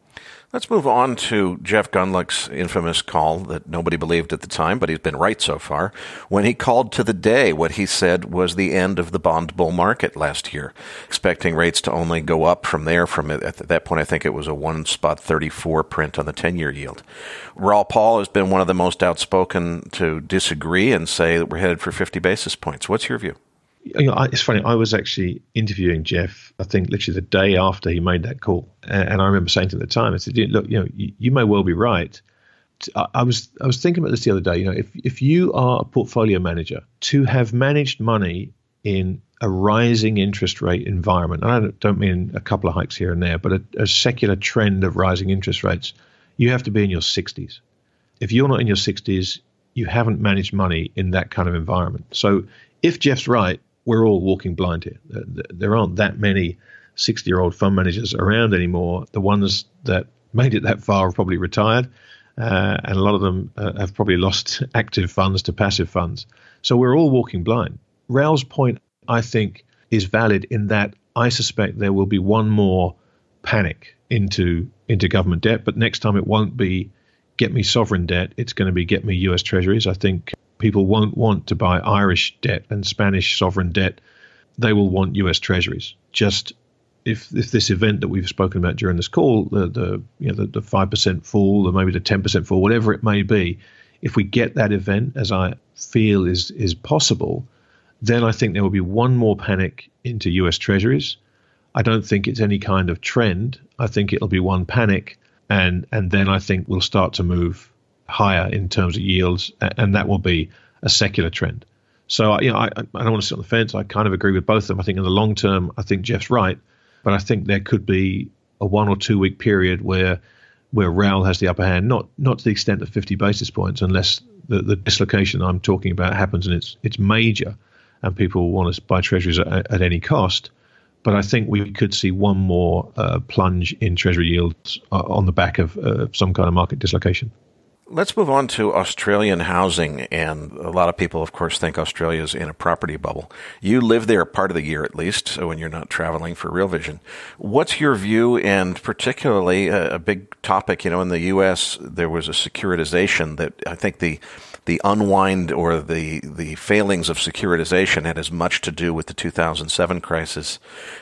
Let's move on to Jeff Gundlach's infamous call that nobody believed at the time, but he's been right so far. When he called to the day, what he said was the end of the bond bull market last year, expecting rates to only go up from there. From at that point, I think it was a one spot thirty-four print on the ten-year yield. Raoul Pal has been one of the most outspoken to disagree and say that we're headed for fifty basis points. What's your view? You know, I, it's funny. I was actually interviewing Jeff, I think, literally the day after he made that call, and, and I remember saying to him at the time, I said, "Look, you know, you, you may well be right." I, I was I was thinking about this the other day. You know, if if you are a portfolio manager, to have managed money in a rising interest rate environment, and I don't, don't mean a couple of hikes here and there, but a, a secular trend of rising interest rates, you have to be in your sixties. If you're not in your sixties, you haven't managed money in that kind of environment. So if Jeff's right, we're all walking blind here. There aren't that many sixty-year-old fund managers around anymore. The ones that made it that far are probably retired, uh, and a lot of them uh, have probably lost active funds to passive funds. So we're all walking blind. Raoul's point, I think, is valid in that I suspect there will be one more panic into into government debt, but next time it won't be get me sovereign debt. It's going to be get me U S Treasuries. I think people won't want to buy Irish debt and Spanish sovereign debt. They will want U S Treasuries. Just if if this event that we've spoken about during this call, the the you know the, the five percent fall or maybe the ten percent fall, whatever it may be, if we get that event, as I feel is is possible, then I think there will be one more panic into U S Treasuries. I don't think it's any kind of trend. I think it'll be one panic, and and then I think we'll start to move higher in terms of yields, and that will be a secular trend. So, you know, I, I don't want to sit on the fence. I kind of agree with both of them. I think in the long term, I think Jeff's right, but I think there could be a one or two week period where where Raoul has the upper hand, not not to the extent of fifty basis points, unless the, the dislocation I'm talking about happens and it's it's major, and people want to buy treasuries at, at any cost. But I think we could see one more uh, plunge in treasury yields uh, on the back of uh, some kind of market dislocation. Let's move on to Australian housing, and a lot of people, of course, think Australia is in a property bubble. You live there part of the year, at least, so when you're not traveling for Real Vision. What's your view, and particularly a, a big topic, you know, in the U S, there was a securitization that I think the the unwind or the the failings of securitization had as much to do with the two thousand seven crisis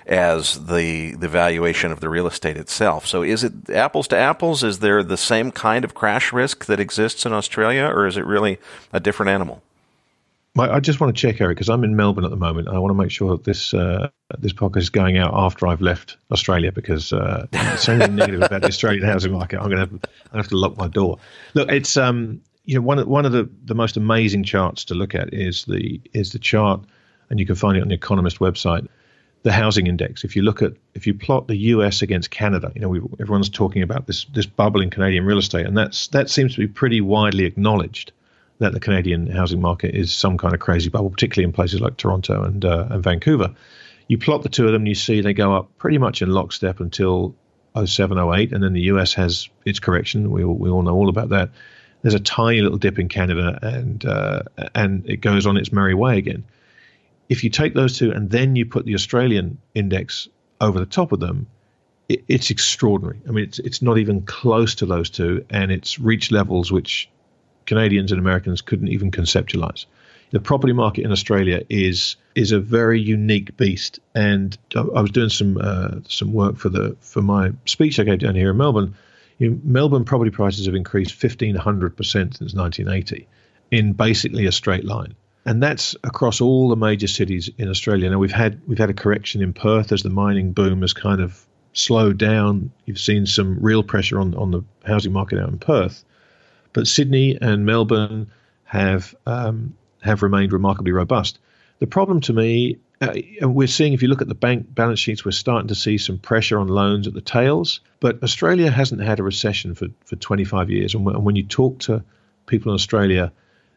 as the the valuation of the real estate itself. So is it apples to apples? Is there the same kind of crash risk that exists in Australia, or is it really a different animal? I just want to check, Eric, because I'm in Melbourne at the moment. I want to make sure that this uh, this podcast is going out after I've left Australia, because uh, it's anything negative about the Australian housing market, I'm going to have, I'm going to have to lock my door. Look, it's um, you know, one of one of the, the most amazing charts to look at is the is the chart, and you can find it on the Economist website, the housing index. If you look at if you plot the U S against Canada, you know, we, everyone's talking about this this bubble in Canadian real estate, and that's that seems to be pretty widely acknowledged, that the Canadian housing market is some kind of crazy bubble, particularly in places like Toronto and uh, and Vancouver. You plot the two of them, and you see they go up pretty much in lockstep until oh seven, oh eight, and then the U S has its correction. We all, we all know all about that. There's a tiny little dip in Canada, and uh, and it goes on its merry way again. If you take those two and then you put the Australian index over the top of them, it, it's extraordinary. I mean, it's it's not even close to those two, and it's reached levels which Canadians and Americans couldn't even conceptualize. The property market in Australia is is a very unique beast, and I was doing some uh, some work for the for my speech I gave down here in Melbourne. You know, Melbourne property prices have increased fifteen hundred percent since nineteen eighty in basically a straight line, and that's across all the major cities in Australia. Now we've had we've had a correction in Perth as the mining boom has kind of slowed down. You've seen some real pressure on on the housing market out in Perth. But Sydney and Melbourne have um, have remained remarkably robust. The problem to me, uh, and we're seeing, if you look at the bank balance sheets, we're starting to see some pressure on loans at the tails. But Australia hasn't had a recession for, for twenty-five years. And when, and when you talk to people in Australia,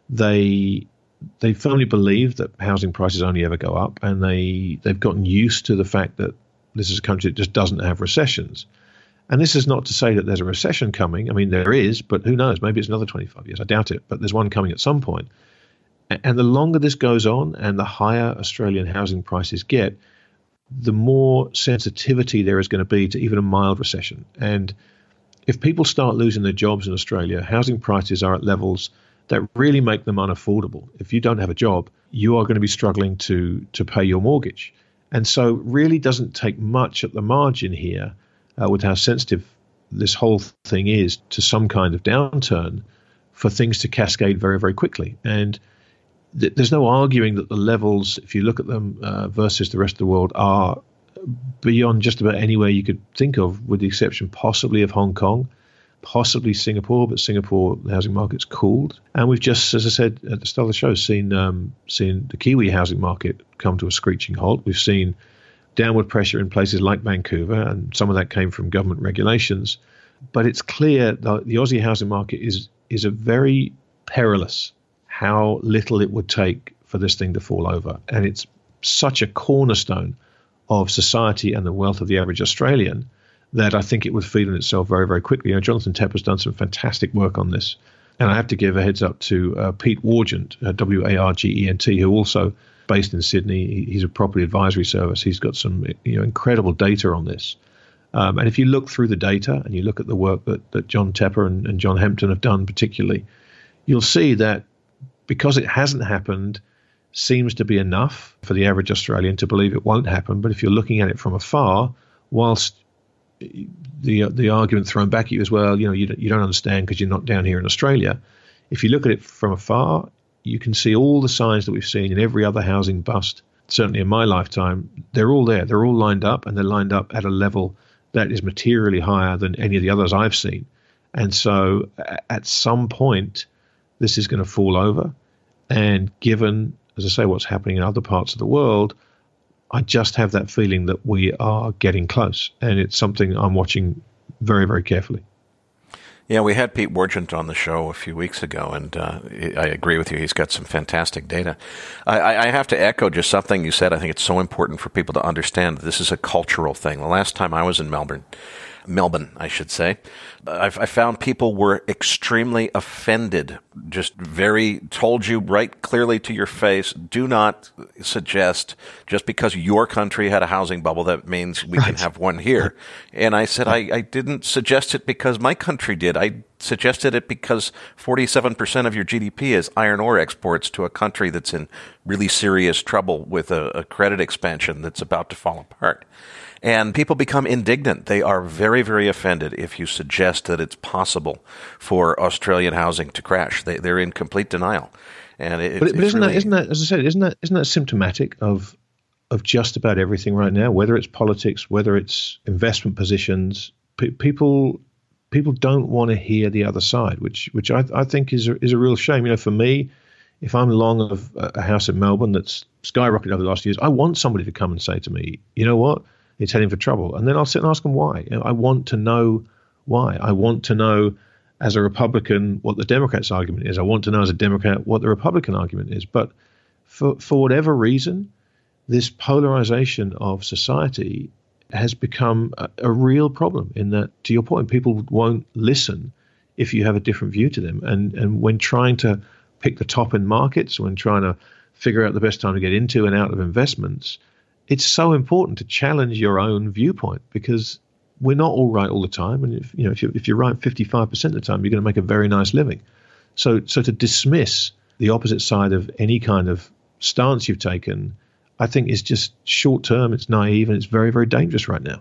they they firmly believe that housing prices only ever go up, and they they've gotten used to the fact that this is a country that just doesn't have recessions. And this is not to say that there's a recession coming. I mean, there is, but who knows? Maybe it's another twenty-five years. I doubt it, but there's one coming at some point. And the longer this goes on and the higher Australian housing prices get, the more sensitivity there is going to be to even a mild recession. And if people start losing their jobs in Australia, housing prices are at levels that really make them unaffordable. If you don't have a job, you are going to be struggling to to pay your mortgage. And so really doesn't take much at the margin here uh, with how sensitive this whole thing is to some kind of downturn for things to cascade very, very quickly. And th- there's no arguing that the levels, if you look at them uh, versus the rest of the world, are beyond just about anywhere you could think of, with the exception possibly of Hong Kong, possibly Singapore, but Singapore, the housing market's cooled. And we've just, as I said at the start of the show, seen um, seen the Kiwi housing market come to a screeching halt. We've seen downward pressure in places like Vancouver, and some of that came from government regulations. But it's clear that the Aussie housing market is is a very perilous how little it would take for this thing to fall over. And it's such a cornerstone of society and the wealth of the average Australian that I think it would feed on itself very, very quickly. You know, Jonathan Tepper's done some fantastic work on this. And I have to give a heads up to uh, Pete Wargent, uh, W A R G E N T, who also based in Sydney. He, he's a property advisory service. He's got some you know incredible data on this. Um, and if you look through the data and you look at the work that, that John Tepper and, and John Hempton have done particularly, you'll see that because it hasn't happened seems to be enough for the average Australian to believe it won't happen. But if you're looking at it from afar, whilst the the argument thrown back at you as well, you know, you don't, you don't understand because you're not down here in Australia. If you look at it from afar, you can see all the signs that we've seen in every other housing bust, certainly in my lifetime. They're all there. They're all lined up, and they're lined up at a level that is materially higher than any of the others I've seen. And so at some point, this is going to fall over. And given, as I say, what's happening in other parts of the world, I just have that feeling that we are getting close. And it's something I'm watching very, very carefully. Yeah, we had Pete Wargent on the show a few weeks ago, and uh, I agree with you. He's got some fantastic data. I, I have to echo just something you said. I think it's so important for people to understand that this is a cultural thing. The last time I was in Melbourne, Melbourne, I should say, I've, I found people were extremely offended, just very told you right clearly to your face, do not suggest just because your country had a housing bubble that means we right. can have one here. And I said, I, I didn't suggest it because my country did. I suggested it because forty-seven percent of your G D P is iron ore exports to a country that's in really serious trouble with a, a credit expansion that's about to fall apart. And people become indignant. They are very, very offended if you suggest that it's possible for Australian housing to crash. They, they're in complete denial. And it, but, but isn't really, that, isn't that, as I said, isn't that, isn't that symptomatic of of just about everything right now? Whether it's politics, whether it's investment positions, pe- people people don't want to hear the other side, which which I, I think is a, is a real shame. You know, for me, if I'm long of a house in Melbourne that's skyrocketed over the last years, I want somebody to come and say to me, you know what? It's heading for trouble. And then I'll sit and ask them why. You know, I want to know why. I want to know, as a Republican, what the Democrats' argument is. I want to know, as a Democrat, what the Republican argument is. But for for whatever reason, this polarization of society has become a, a real problem in that, to your point, people won't listen if you have a different view to them. And, and when trying to pick the top in markets, when trying to figure out the best time to get into and out of investments, it's so important to challenge your own viewpoint, because we're not all right all the time. And if you know if you're, if you're right fifty-five percent of the time, you're going to make a very nice living. So so to dismiss the opposite side of any kind of stance you've taken, I think is just short term, it's naive, and it's very, very dangerous right now.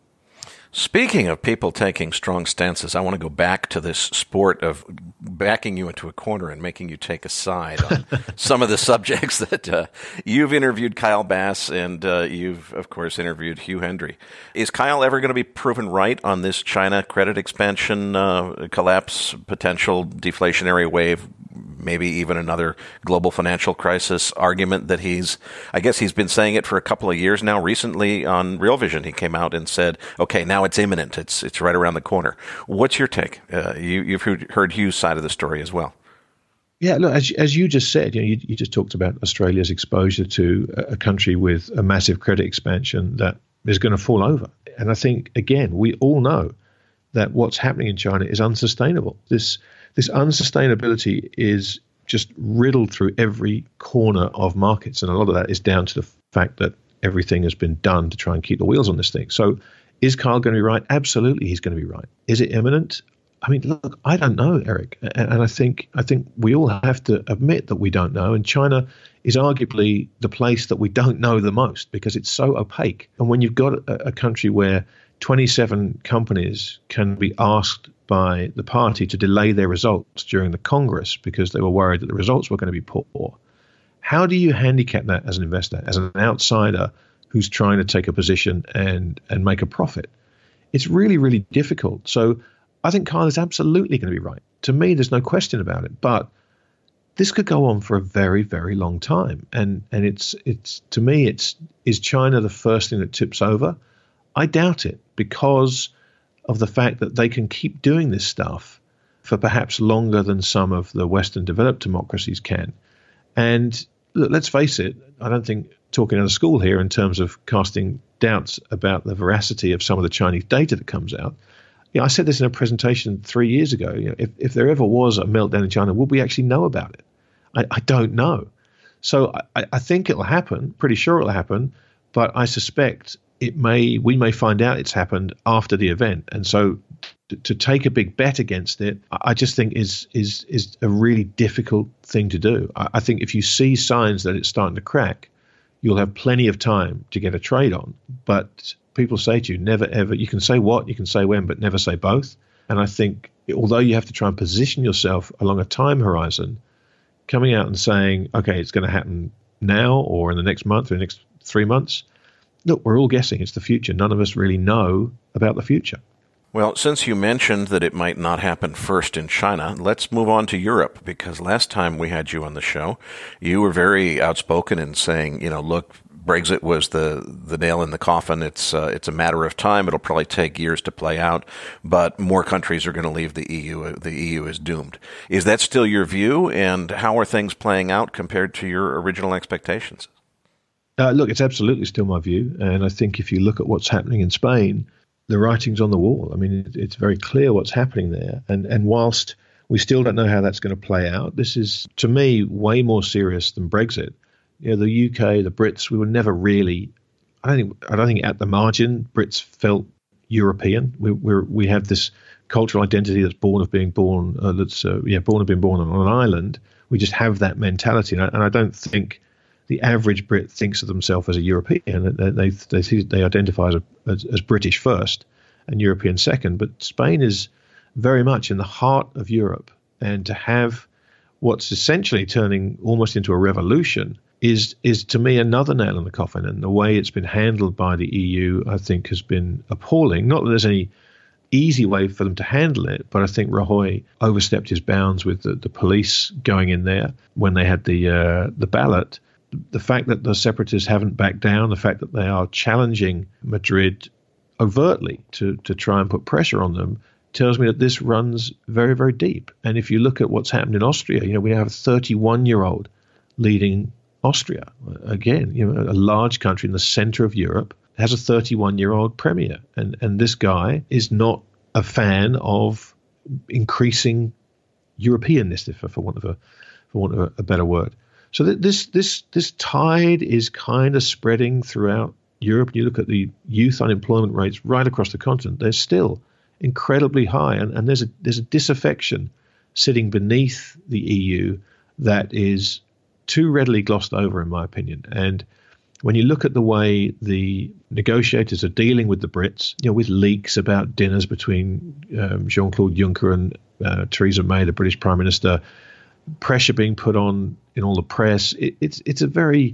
Speaking of people taking strong stances, I want to go back to this sport of backing you into a corner and making you take a side on some of the subjects that uh, you've interviewed Kyle Bass, and uh, you've, of course, interviewed Hugh Hendry. Is Kyle ever going to be proven right on this China credit expansion uh, collapse, potential deflationary wave, maybe even another global financial crisis argument that he's, I guess he's been saying it for a couple of years now. Recently on Real Vision, he came out and said, okay, now it's imminent. It's it's right around the corner. What's your take? Uh, you, you've heard, heard Hugh's side of the story as well. Yeah, look, as, as you just said, you know, you, you just talked about Australia's exposure to a, a country with a massive credit expansion that is going to fall over. And I think, again, we all know that what's happening in China is unsustainable. This This unsustainability is just riddled through every corner of markets. And a lot of that is down to the fact that everything has been done to try and keep the wheels on this thing. So Is Kyle going to be right? Absolutely, he's going to be right. Is it imminent? I mean, look, I don't know, Eric, and, and I think I think we all have to admit that we don't know. And China is arguably the place that we don't know the most because it's so opaque. And when you've got a, a country where twenty-seven companies can be asked by the party to delay their results during the Congress because they were worried that the results were going to be poor, how do you handicap that as an investor, as an outsider who's trying to take a position and and make a profit? It's really, really difficult. So I think Kyle is absolutely going to be right. To me, there's no question about it. But this could go on for a very, very long time. And and it's it's to me, it's is China the first thing that tips over? I doubt it, because of the fact that they can keep doing this stuff for perhaps longer than some of the Western developed democracies can. And look, let's face it, I don't think talking out of school here in terms of casting doubts about the veracity of some of the Chinese data that comes out. You know, I said this in a presentation three years ago. You know, if, if there ever was a meltdown in China, would we actually know about it? I, I don't know. So I, I think it'll happen, pretty sure it'll happen, but I suspect it may. We may find out it's happened after the event. And so to, to take a big bet against it, I just think is is is a really difficult thing to do. I, I think if you see signs that it's starting to crack, you'll have plenty of time to get a trade on. But people say to you, never, ever, you can say what, you can say when, but never say both. And I think although you have to try and position yourself along a time horizon, coming out and saying, okay, it's going to happen now or in the next month or the next three months, look, we're all guessing. It's the future. None of us really know about the future. Well, since you mentioned that it might not happen first in China, let's move on to Europe, because last time we had you on the show, you were very outspoken in saying, you know, look, Brexit was the, the nail in the coffin. It's uh, it's a matter of time. It'll probably take years to play out, but more countries are going to leave the E U. The E U is doomed. Is that still your view? And how are things playing out compared to your original expectations? Uh, look, it's absolutely still my view. And I think if you look at what's happening in Spain, the writing's on the wall. I mean, it, it's very clear what's happening there. And and whilst we still don't know how that's going to play out, this is, to me, way more serious than Brexit. You know, the U K, the Brits, we were never really, I don't think, I don't think at the margin, Brits felt European. We we're, we have this cultural identity that's born of being born, uh, that's uh, yeah, born of being born on an island. We just have that mentality, and I, and I don't think the average Brit thinks of themselves as a European. They they they, see, they identify as, a, as as British first and European second. But Spain is very much in the heart of Europe, and to have what's essentially turning almost into a revolution is is to me another nail in the coffin. And the way it's been handled by the E U, I think, has been appalling. Not that there's any easy way for them to handle it, but I think Rajoy overstepped his bounds with the, the police going in there when they had the uh, the ballot. The fact that the separatists haven't backed down, the fact that they are challenging Madrid overtly to to try and put pressure on them, tells me that this runs very, very deep. And if you look at what's happened in Austria, you know, we have a thirty-one-year-old leading Austria. Again, you know, a large country in the center of Europe has a thirty-one-year-old premier. And, and this guy is not a fan of increasing Europeanness, for, for want of a for want of a, a better word. So th- this this this tide is kind of spreading throughout Europe. You look at the youth unemployment rates right across the continent; they're still incredibly high, and, and there's a there's a disaffection sitting beneath the E U that is too readily glossed over, in my opinion. And when you look at the way the negotiators are dealing with the Brits, you know, with leaks about dinners between um, Jean-Claude Juncker and uh, Theresa May, the British Prime Minister, pressure being put on in all the press, it, it's it's a very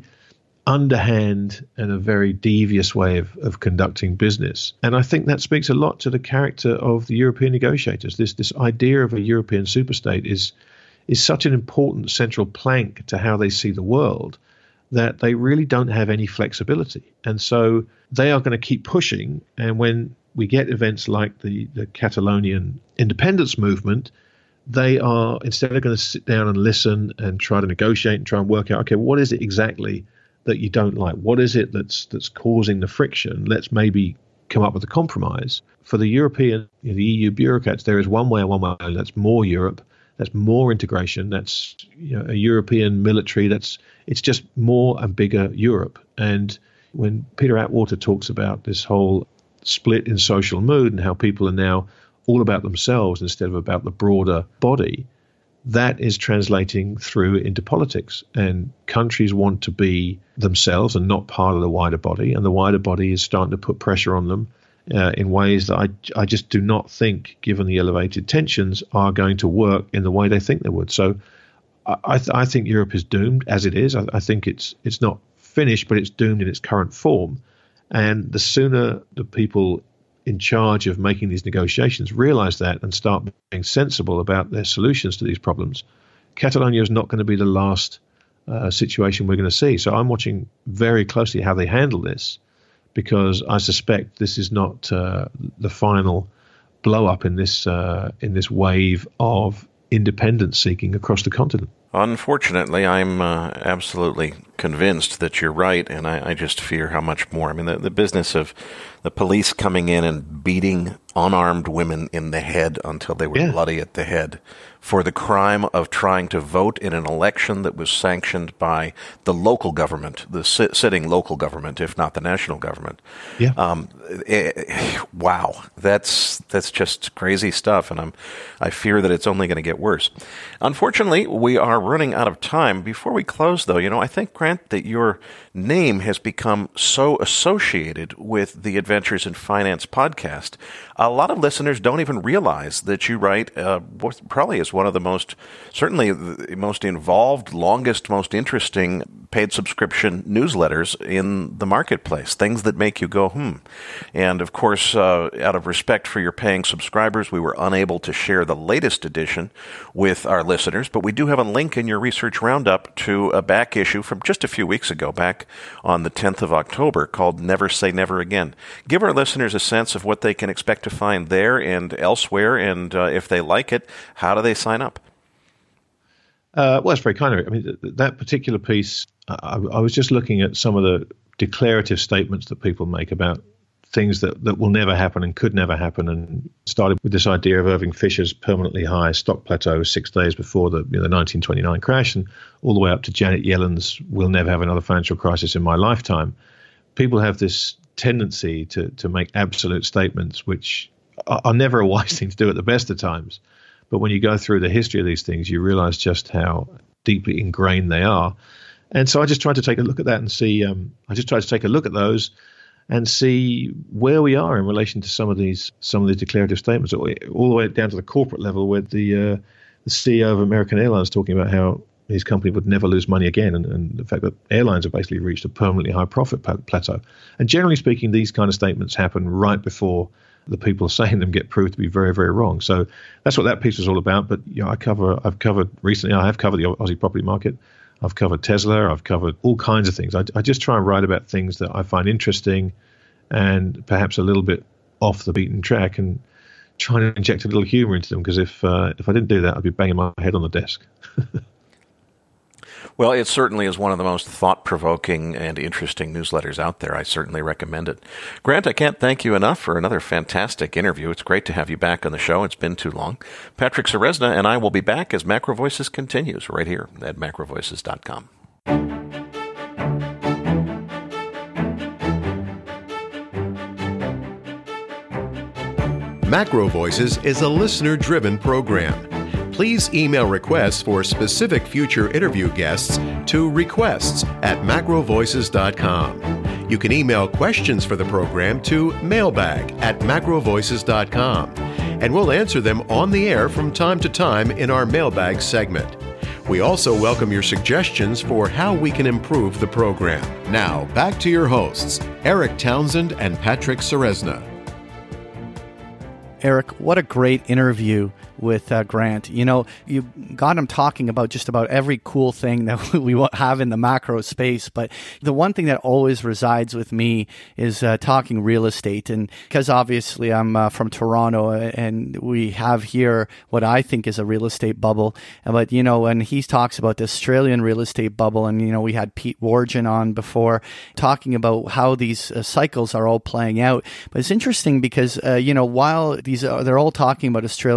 underhand and a very devious way of, of conducting business. And I think that speaks a lot to the character of the European negotiators. This this idea of a European superstate is is such an important central plank to how they see the world that they really don't have any flexibility. And so they are going to keep pushing. And when we get events like the, the Catalonian independence movement, they are, instead of going to sit down and listen and try to negotiate and try and work out, okay, what is it exactly that you don't like? What is it that's that's causing the friction? Let's maybe come up with a compromise. For the European, you know, the E U bureaucrats, there is one way and one way. That's more Europe. That's more integration. That's, you know, a European military. That's it's just more and bigger Europe. And when Peter Atwater talks about this whole split in social mood and how people are now all about themselves instead of about the broader body, that is translating through into politics. And countries want to be themselves and not part of the wider body. And the wider body is starting to put pressure on them uh, in ways that I, I just do not think, given the elevated tensions, are going to work in the way they think they would. So I, th- I think Europe is doomed as it is. I, I think it's it's not finished, but it's doomed in its current form. And the sooner the people in charge of making these negotiations realize that and start being sensible about their solutions to these problems, Catalonia is not going to be the last uh, situation we're going to see. So I'm watching very closely how they handle this, because I suspect this is not uh, the final blow up in this uh, in this wave of independence seeking across the continent. Unfortunately, I'm uh, absolutely convinced that you're right, and I, I just fear how much more. I mean, the, the business of the police coming in and beating unarmed women in the head until they were yeah. bloody at the head for the crime of trying to vote in an election that was sanctioned by the local government, the si- sitting local government, if not the national government. Yeah. Um, it, wow, that's that's just crazy stuff, and I'm I fear that it's only going to get worse. Unfortunately, we are running out of time. Before we close, though, you know, I think, Grant, that your name has become so associated with the Adventures in Finance podcast. A lot of listeners don't even realize that you write uh, what probably is one of the most, certainly the most involved, longest, most interesting paid subscription newsletters in the marketplace, things that make you go, hmm. And of course, uh, out of respect for your paying subscribers, we were unable to share the latest edition with our listeners, but we do have a link in your research roundup to a back issue from just a few weeks ago, back on the tenth of October, called Never Say Never Again. Give our listeners a sense of what they can expect to find there and elsewhere, and uh, if they like it, how do they sign up? Uh, well, it's very kind of it. I mean, th- that particular piece, I, I was just looking at some of the declarative statements that people make about things that, that will never happen and could never happen, and started with this idea of Irving Fisher's permanently high stock plateau six days before the, you know, the nineteen twenty-nine crash, and all the way up to Janet Yellen's "we'll never have another financial crisis in my lifetime." People have this tendency to, to make absolute statements, which are, are never a wise thing to do at the best of times. But when you go through the history of these things, you realize just how deeply ingrained they are. And so I just tried to take a look at that and see, um, I just tried to take a look at those and see where we are in relation to some of these some of these declarative statements, all the way down to the corporate level, where the uh, the C E O of American Airlines talking about how his company would never lose money again, and, and the fact that airlines have basically reached a permanently high profit plateau. And generally speaking, these kind of statements happen right before the people saying them get proved to be very, very wrong. So that's what that piece was all about. But you know, I cover, I've covered recently, I have covered the Aussie property market. I've covered Tesla. I've covered all kinds of things. I, I just try and write about things that I find interesting and perhaps a little bit off the beaten track, and try to inject a little humor into them. Because if uh, if I didn't do that, I'd be banging my head on the desk. Well, it certainly is one of the most thought-provoking and interesting newsletters out there. I certainly recommend it. Grant, I can't thank you enough for another fantastic interview. It's great to have you back on the show. It's been too long. Patrick Ceresna and I will be back as Macro Voices continues right here at macro voices dot com. Macro Voices is a listener-driven program. Please email requests for specific future interview guests to requests at macro voices dot com. You can email questions for the program to mailbag at macro voices dot com, and we'll answer them on the air from time to time in our mailbag segment. We also welcome your suggestions for how we can improve the program. Now, back to your hosts, Eric Townsend and Patrick Ceresna. Eric, what a great interview with uh, Grant. You know, you got him talking about just about every cool thing that we have in the macro space. But the one thing that always resides with me is uh, talking real estate. And because obviously I'm uh, from Toronto, and we have here what I think is a real estate bubble. But, you know, when he talks about the Australian real estate bubble, and, you know, we had Pete Wargin on before talking about how these uh, cycles are all playing out. But it's interesting because, uh, you know, while these are, they're all talking about Australian real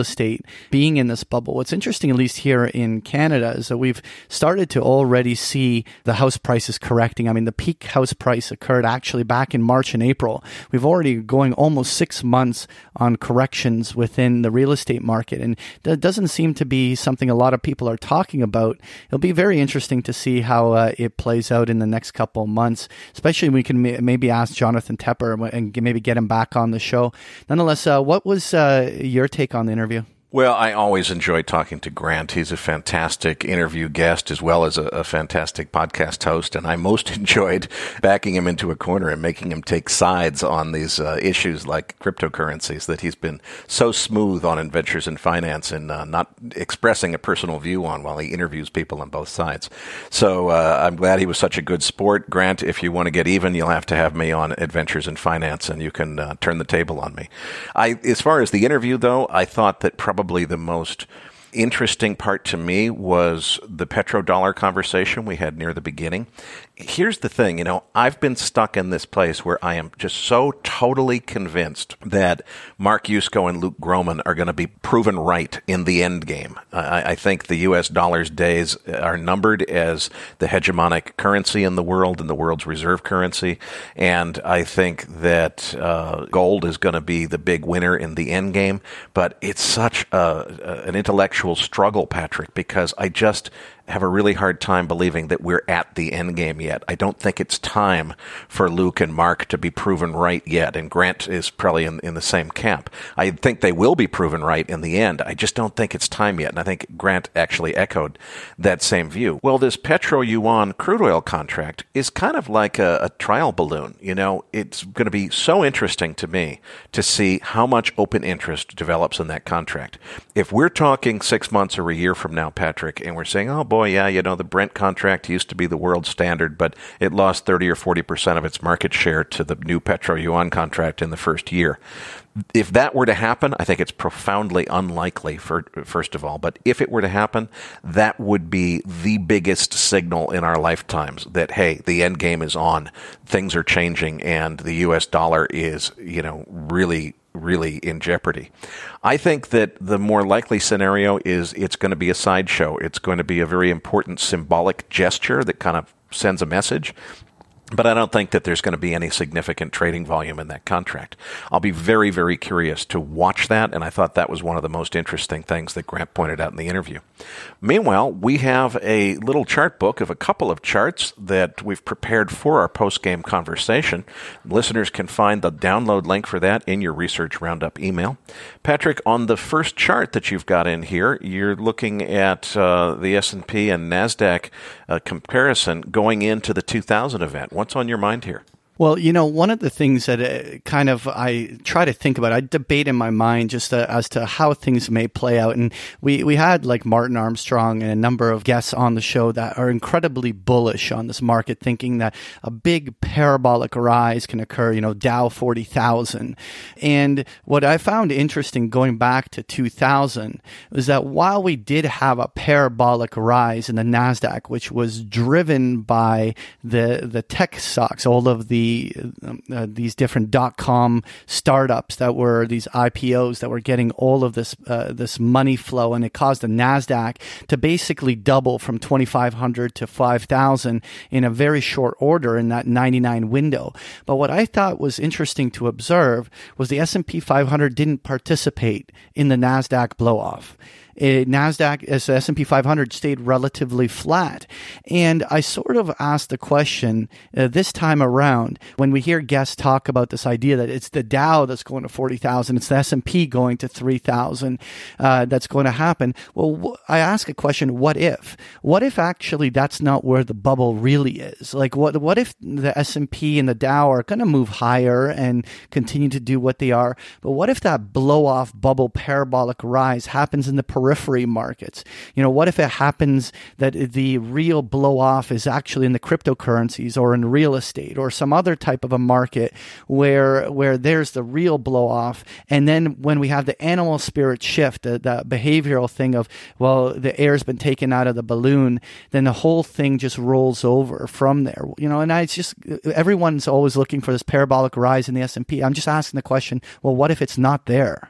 estate being in this bubble. What's interesting, at least here in Canada, is that we've started to already see the house prices correcting. I mean, the peak house price occurred actually back in March and April. We've already going almost six months on corrections within the real estate market, and that doesn't seem to be something a lot of people are talking about. It'll be very interesting to see how uh, it plays out in the next couple of months, especially we can ma- maybe ask Jonathan Tepper and maybe get him back on the show. Nonetheless, uh, what was uh, your take on the interview? Well, I always enjoy talking to Grant. He's a fantastic interview guest as well as a, a fantastic podcast host, and I most enjoyed backing him into a corner and making him take sides on these uh, issues like cryptocurrencies that he's been so smooth on in Ventures in Finance and uh, not expressing a personal view on while he interviews people on both sides. So uh, I'm glad he was such a good sport. Grant, if you want to get even, you'll have to have me on Adventures in Finance, and you can uh, turn the table on me. I, as far as the interview, though, I thought that probably Probably the most interesting part to me was the petrodollar conversation we had near the beginning. Here's the thing, you know, I've been stuck in this place where I am just so totally convinced that Mark Yusko and Luke Gromen are going to be proven right in the end game. I, I think the U S dollar's days are numbered as the hegemonic currency in the world and the world's reserve currency. And I think that uh, gold is going to be the big winner in the end game. But it's such a, a, an intellectual struggle, Patrick, because I just have a really hard time believing that we're at the end game yet. I don't think it's time for Luke and Mark to be proven right yet, and Grant is probably in, in the same camp. I think they will be proven right in the end. I just don't think it's time yet, and I think Grant actually echoed that same view. Well, this Petro-Yuan crude oil contract is kind of like a, a trial balloon. You know, it's going to be so interesting to me to see how much open interest develops in that contract. If we're talking six months or a year from now, Patrick, and we're saying, oh, boy, yeah, you know, the Brent contract used to be the world standard, but it lost thirty or forty percent of its market share to the new Petro-Yuan contract in the first year. If that were to happen, I think it's profoundly unlikely, for, first of all, but if it were to happen, that would be the biggest signal in our lifetimes that, hey, the end game is on, things are changing, and the U S dollar is, you know, really really in jeopardy. I think that the more likely scenario is it's going to be a sideshow. It's going to be a very important symbolic gesture that kind of sends a message. But I don't think that there's going to be any significant trading volume in that contract. I'll be very, very curious to watch that, and I thought that was one of the most interesting things that Grant pointed out in the interview. Meanwhile, we have a little chart book of a couple of charts that we've prepared for our post-game conversation. Listeners can find the download link for that in your Research Roundup email. Patrick, on the first chart that you've got in here, you're looking at uh, the S and P and NASDAQ uh, comparison going into the two thousand event. What's on your mind here? Well, you know, one of the things that uh, kind of I try to think about, I debate in my mind just uh, as to how things may play out. And we, we had like Martin Armstrong and a number of guests on the show that are incredibly bullish on this market, thinking that a big parabolic rise can occur, you know, Dow forty thousand. And what I found interesting going back to two thousand was that while we did have a parabolic rise in the NASDAQ, which was driven by the, the tech stocks, all of the Uh, these different dot-com startups that were these I P Os that were getting all of this uh, this money flow, and it caused the NASDAQ to basically double from twenty-five hundred to five thousand in a very short order in that ninety-nine window. But what I thought was interesting to observe was the S and P five hundred didn't participate in the NASDAQ blow-off. It, NASDAQ, as the S and P five hundred stayed relatively flat. And I sort of asked the question uh, this time around, when we hear guests talk about this idea that it's the Dow that's going to forty thousand, it's the S and P going to three thousand uh, that's going to happen. Well, w- I ask a question, what if? What if actually that's not where the bubble really is? Like, what what if the S and P and the Dow are going to move higher and continue to do what they are? But what if that blow-off bubble parabolic rise happens in the periphery markets? You know, what if it happens that the real blow off is actually in the cryptocurrencies or in real estate or some other type of a market where where there's the real blow off, and then when we have the animal spirit shift, the, the behavioral thing of, well, the air's been taken out of the balloon, then the whole thing just rolls over from there. You know, and I it's just everyone's always looking for this parabolic rise in the S and P. I'm just asking the question, well, what if it's not there?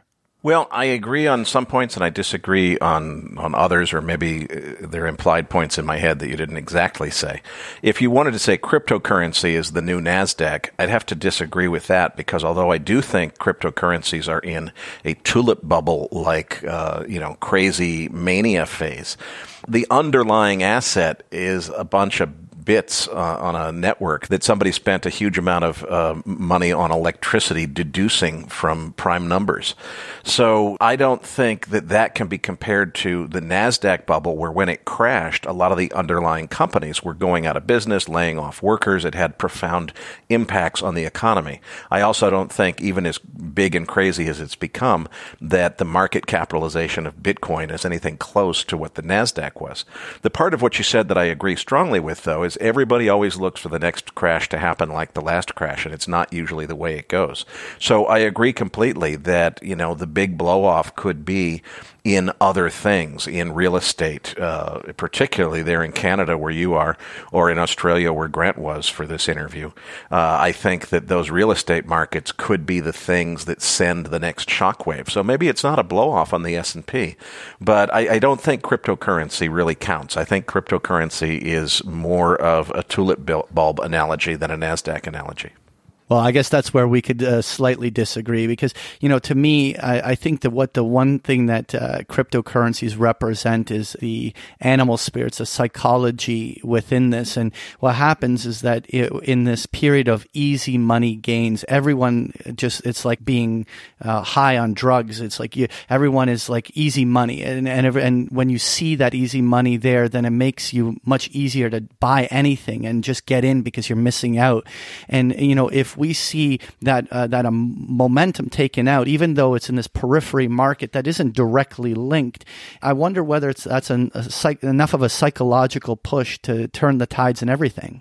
Well, I agree on some points and I disagree on, on others, or maybe they're implied points in my head that you didn't exactly say. If you wanted to say cryptocurrency is the new NASDAQ, I'd have to disagree with that, because although I do think cryptocurrencies are in a tulip bubble like, uh, you know, crazy mania phase, the underlying asset is a bunch of bits uh, on a network that somebody spent a huge amount of uh, money on electricity deducing from prime numbers. So I don't think that that can be compared to the NASDAQ bubble, where when it crashed, a lot of the underlying companies were going out of business, laying off workers. It had profound impacts on the economy. I also don't think, even as big and crazy as it's become, that the market capitalization of Bitcoin is anything close to what the NASDAQ was. The part of what you said that I agree strongly with, though, is everybody always looks for the next crash to happen like the last crash, and it's not usually the way it goes. So I agree completely that, you know, the big blow-off could be in other things, in real estate, uh, particularly there in Canada where you are, or in Australia where Grant was for this interview. Uh, I think that those real estate markets could be the things that send the next shockwave. So maybe it's not a blow-off on the S and P, but I, I don't think cryptocurrency really counts. I think cryptocurrency is more of a tulip bulb analogy than a NASDAQ analogy. Well, I guess that's where we could uh, slightly disagree, because, you know, to me, I, I think that what the one thing that uh, cryptocurrencies represent is the animal spirits, the psychology within this. And what happens is that it, in this period of easy money gains, everyone just, it's like being uh, high on drugs. It's like you, everyone is like easy money. And, and, every, and when you see that easy money there, then it makes you much easier to buy anything and just get in because you're missing out. And, you know, if we see that uh, that a momentum taken out, even though it's in this periphery market that isn't directly linked, I wonder whether it's that's an, a psych, enough of a psychological push to turn the tides and everything.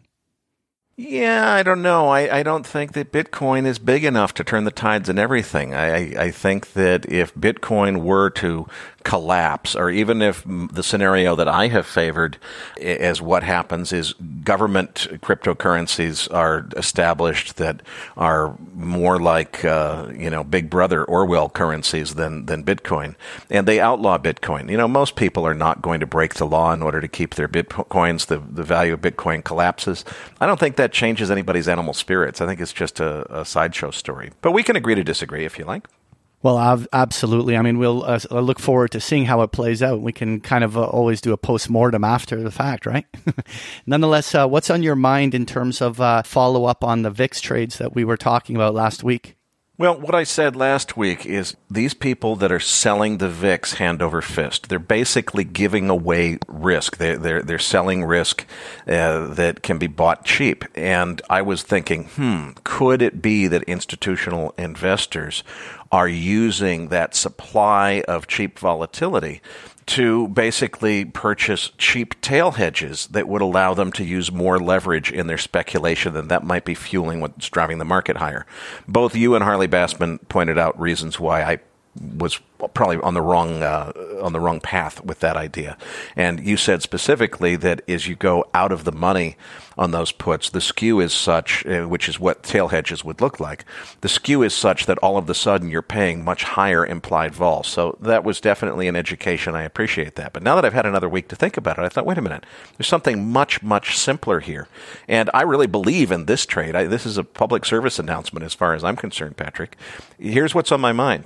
Yeah, I don't know. I, I don't think that Bitcoin is big enough to turn the tides and everything. I, I think that if Bitcoin were to collapse, or even if the scenario that I have favored as what happens is government cryptocurrencies are established that are more like, uh, you know, Big Brother Orwell currencies than, than Bitcoin, and they outlaw Bitcoin. You know, most people are not going to break the law in order to keep their Bitcoins. The, the value of Bitcoin collapses. I don't think that changes anybody's animal spirits. I think it's just a, a sideshow story. But we can agree to disagree if you like. Well, I've, absolutely. I mean, we'll uh, look forward to seeing how it plays out. We can kind of uh, always do a post-mortem after the fact, right? Nonetheless, uh, what's on your mind in terms of uh, follow-up on the V I X trades that we were talking about last week? Well, what I said last week is these people that are selling the V I X hand over fist, they're basically giving away risk. They're, they're, they're selling risk uh, that can be bought cheap. And I was thinking, hmm, could it be that institutional investors are using that supply of cheap volatility to basically purchase cheap tail hedges that would allow them to use more leverage in their speculation, and that might be fueling what's driving the market higher? Both you and Harley Bassman pointed out reasons why I was probably on the wrong uh, on the wrong path with that idea. And you said specifically that as you go out of the money on those puts, the skew is such, uh, which is what tail hedges would look like. The skew is such that all of a sudden you're paying much higher implied vol. So that was definitely an education. I appreciate that. But now that I've had another week to think about it, I thought, wait a minute, there's something much, much simpler here. And I really believe in this trade. I, this is a public service announcement as far as I'm concerned, Patrick. Here's what's on my mind.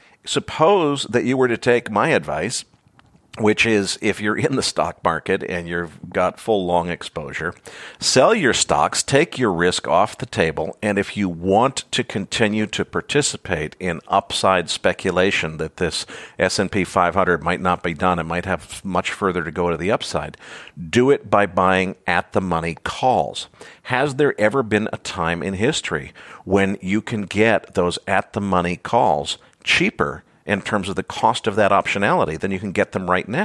Suppose that you were to take my advice, which is if you're in the stock market and you've got full long exposure, sell your stocks, take your risk off the table, and if you want to continue to participate in upside speculation that this S and P five hundred might not be done and might have much further to go to the upside, do it by buying at-the-money calls. Has there ever been a time in history when you can get those at-the-money calls cheaper in terms of the cost of that optionality than you can get them right now?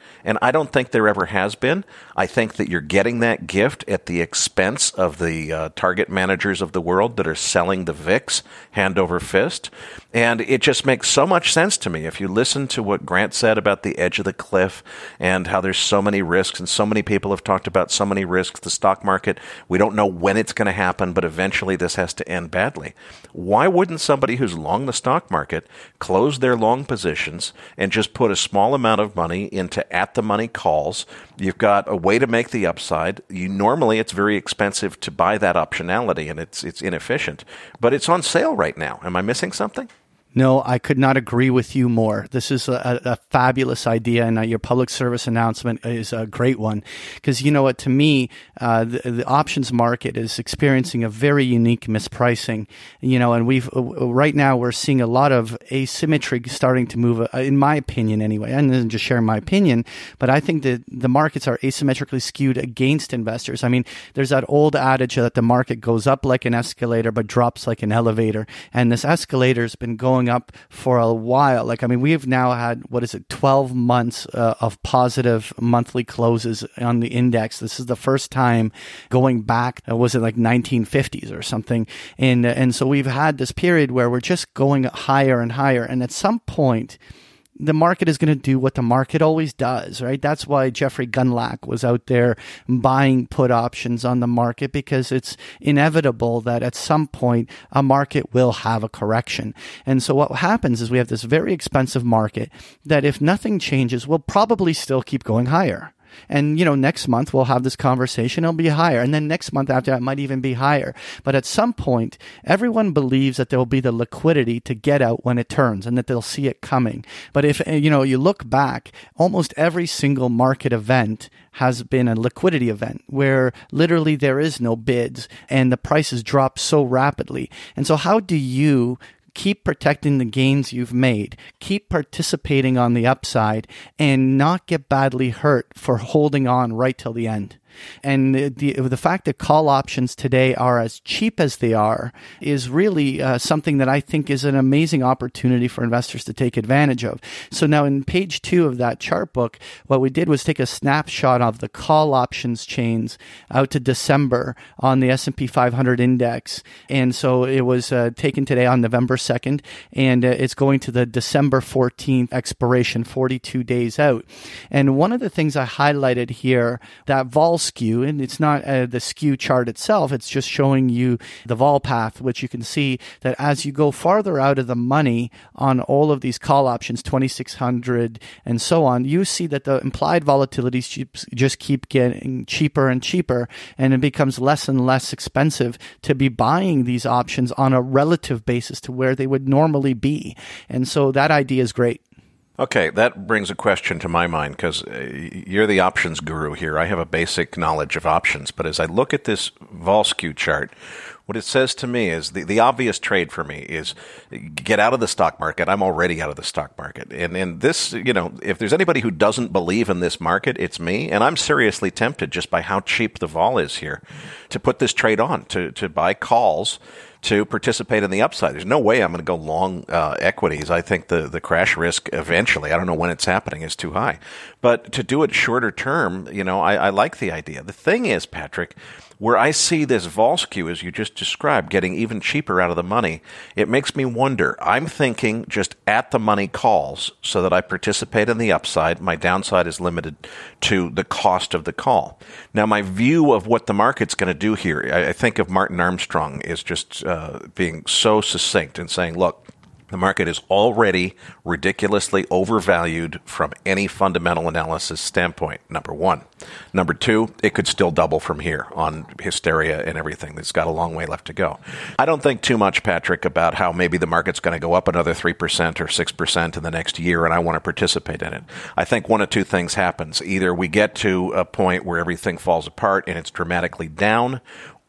And I don't think there ever has been. I think that you're getting that gift at the expense of the uh, target managers of the world that are selling the V I X hand over fist. And it just makes so much sense to me. If you listen to what Grant said about the edge of the cliff and how there's so many risks, and so many people have talked about so many risks, the stock market, we don't know when it's going to happen, but eventually this has to end badly. Why wouldn't somebody who's long the stock market close their long positions and just put a small amount of money into at-the-money calls? You've got a way to make the upside. You normally, it's very expensive to buy that optionality, and it's it's inefficient. But it's on sale right now. Am I missing something? No, I could not agree with you more. This is a, a fabulous idea, and uh, your public service announcement is a great one. Because you know what, to me, uh, the, the options market is experiencing a very unique mispricing. You know, and we've uh, right now we're seeing a lot of asymmetry starting to move. Uh, in my opinion, anyway. I'm not just sharing my opinion, but I think that the markets are asymmetrically skewed against investors. I mean, there's that old adage that the market goes up like an escalator but drops like an elevator, and this escalator has been going up for a while. Like, I mean, we've now had, what is it, twelve months uh, of positive monthly closes on the index. This is the first time going back, uh, was it like nineteen fifties or something? And, uh, and so we've had this period where we're just going higher and higher. And at some point, the market is going to do what the market always does, right? That's why Jeffrey Gundlach was out there buying put options on the market, because it's inevitable that at some point a market will have a correction. And so what happens is we have this very expensive market that, if nothing changes, will probably still keep going higher. And, you know, next month we'll have this conversation, it'll be higher. And then next month after that it might even be higher. But at some point, everyone believes that there will be the liquidity to get out when it turns and that they'll see it coming. But if, you know, you look back, almost every single market event has been a liquidity event where literally there is no bids and the prices drop so rapidly. And so how do you keep protecting the gains you've made, keep participating on the upside, and not get badly hurt for holding on right till the end? And the, the the fact that call options today are as cheap as they are is really uh, something that I think is an amazing opportunity for investors to take advantage of. So now in page two of that chart book, what we did was take a snapshot of the call options chains out to December on the S and P five hundred index. And so it was uh, taken today on November second, and uh, it's going to the December fourteenth expiration, forty-two days out. And one of the things I highlighted here, that vol skew, and it's not uh, the skew chart itself, it's just showing you the vol path, which you can see that as you go farther out of the money on all of these call options, twenty-six hundred and so on, you see that the implied volatilities just keep getting cheaper and cheaper, and it becomes less and less expensive to be buying these options on a relative basis to where they would normally be. And so that idea is great. Okay, that brings a question to my mind, because you're the options guru here. I have a basic knowledge of options, but as I look at this vol skew chart, what it says to me is the, the obvious trade for me is get out of the stock market. I'm already out of the stock market. And, and this, you know, if there's anybody who doesn't believe in this market, it's me. And I'm seriously tempted, just by how cheap the vol is here, to put this trade on, to, to buy calls to participate in the upside. There's no way I'm going to go long uh, equities. I think the, the crash risk eventually, I don't know when it's happening, is too high. But to do it shorter term, you know, I, I like the idea. The thing is, Patrick, where I see this vol skew, as you just described, getting even cheaper out of the money, it makes me wonder. I'm thinking just at the money calls so that I participate in the upside. My downside is limited to the cost of the call. Now, my view of what the market's going to do here, I, I think of Martin Armstrong is just uh, being so succinct and saying, look, the market is already ridiculously overvalued from any fundamental analysis standpoint, number one. Number two, it could still double from here on hysteria and everything. It's got a long way left to go. I don't think too much, Patrick, about how maybe the market's going to go up another three percent or six percent in the next year, and I want to participate in it. I think one of two things happens. Either we get to a point where everything falls apart and it's dramatically down,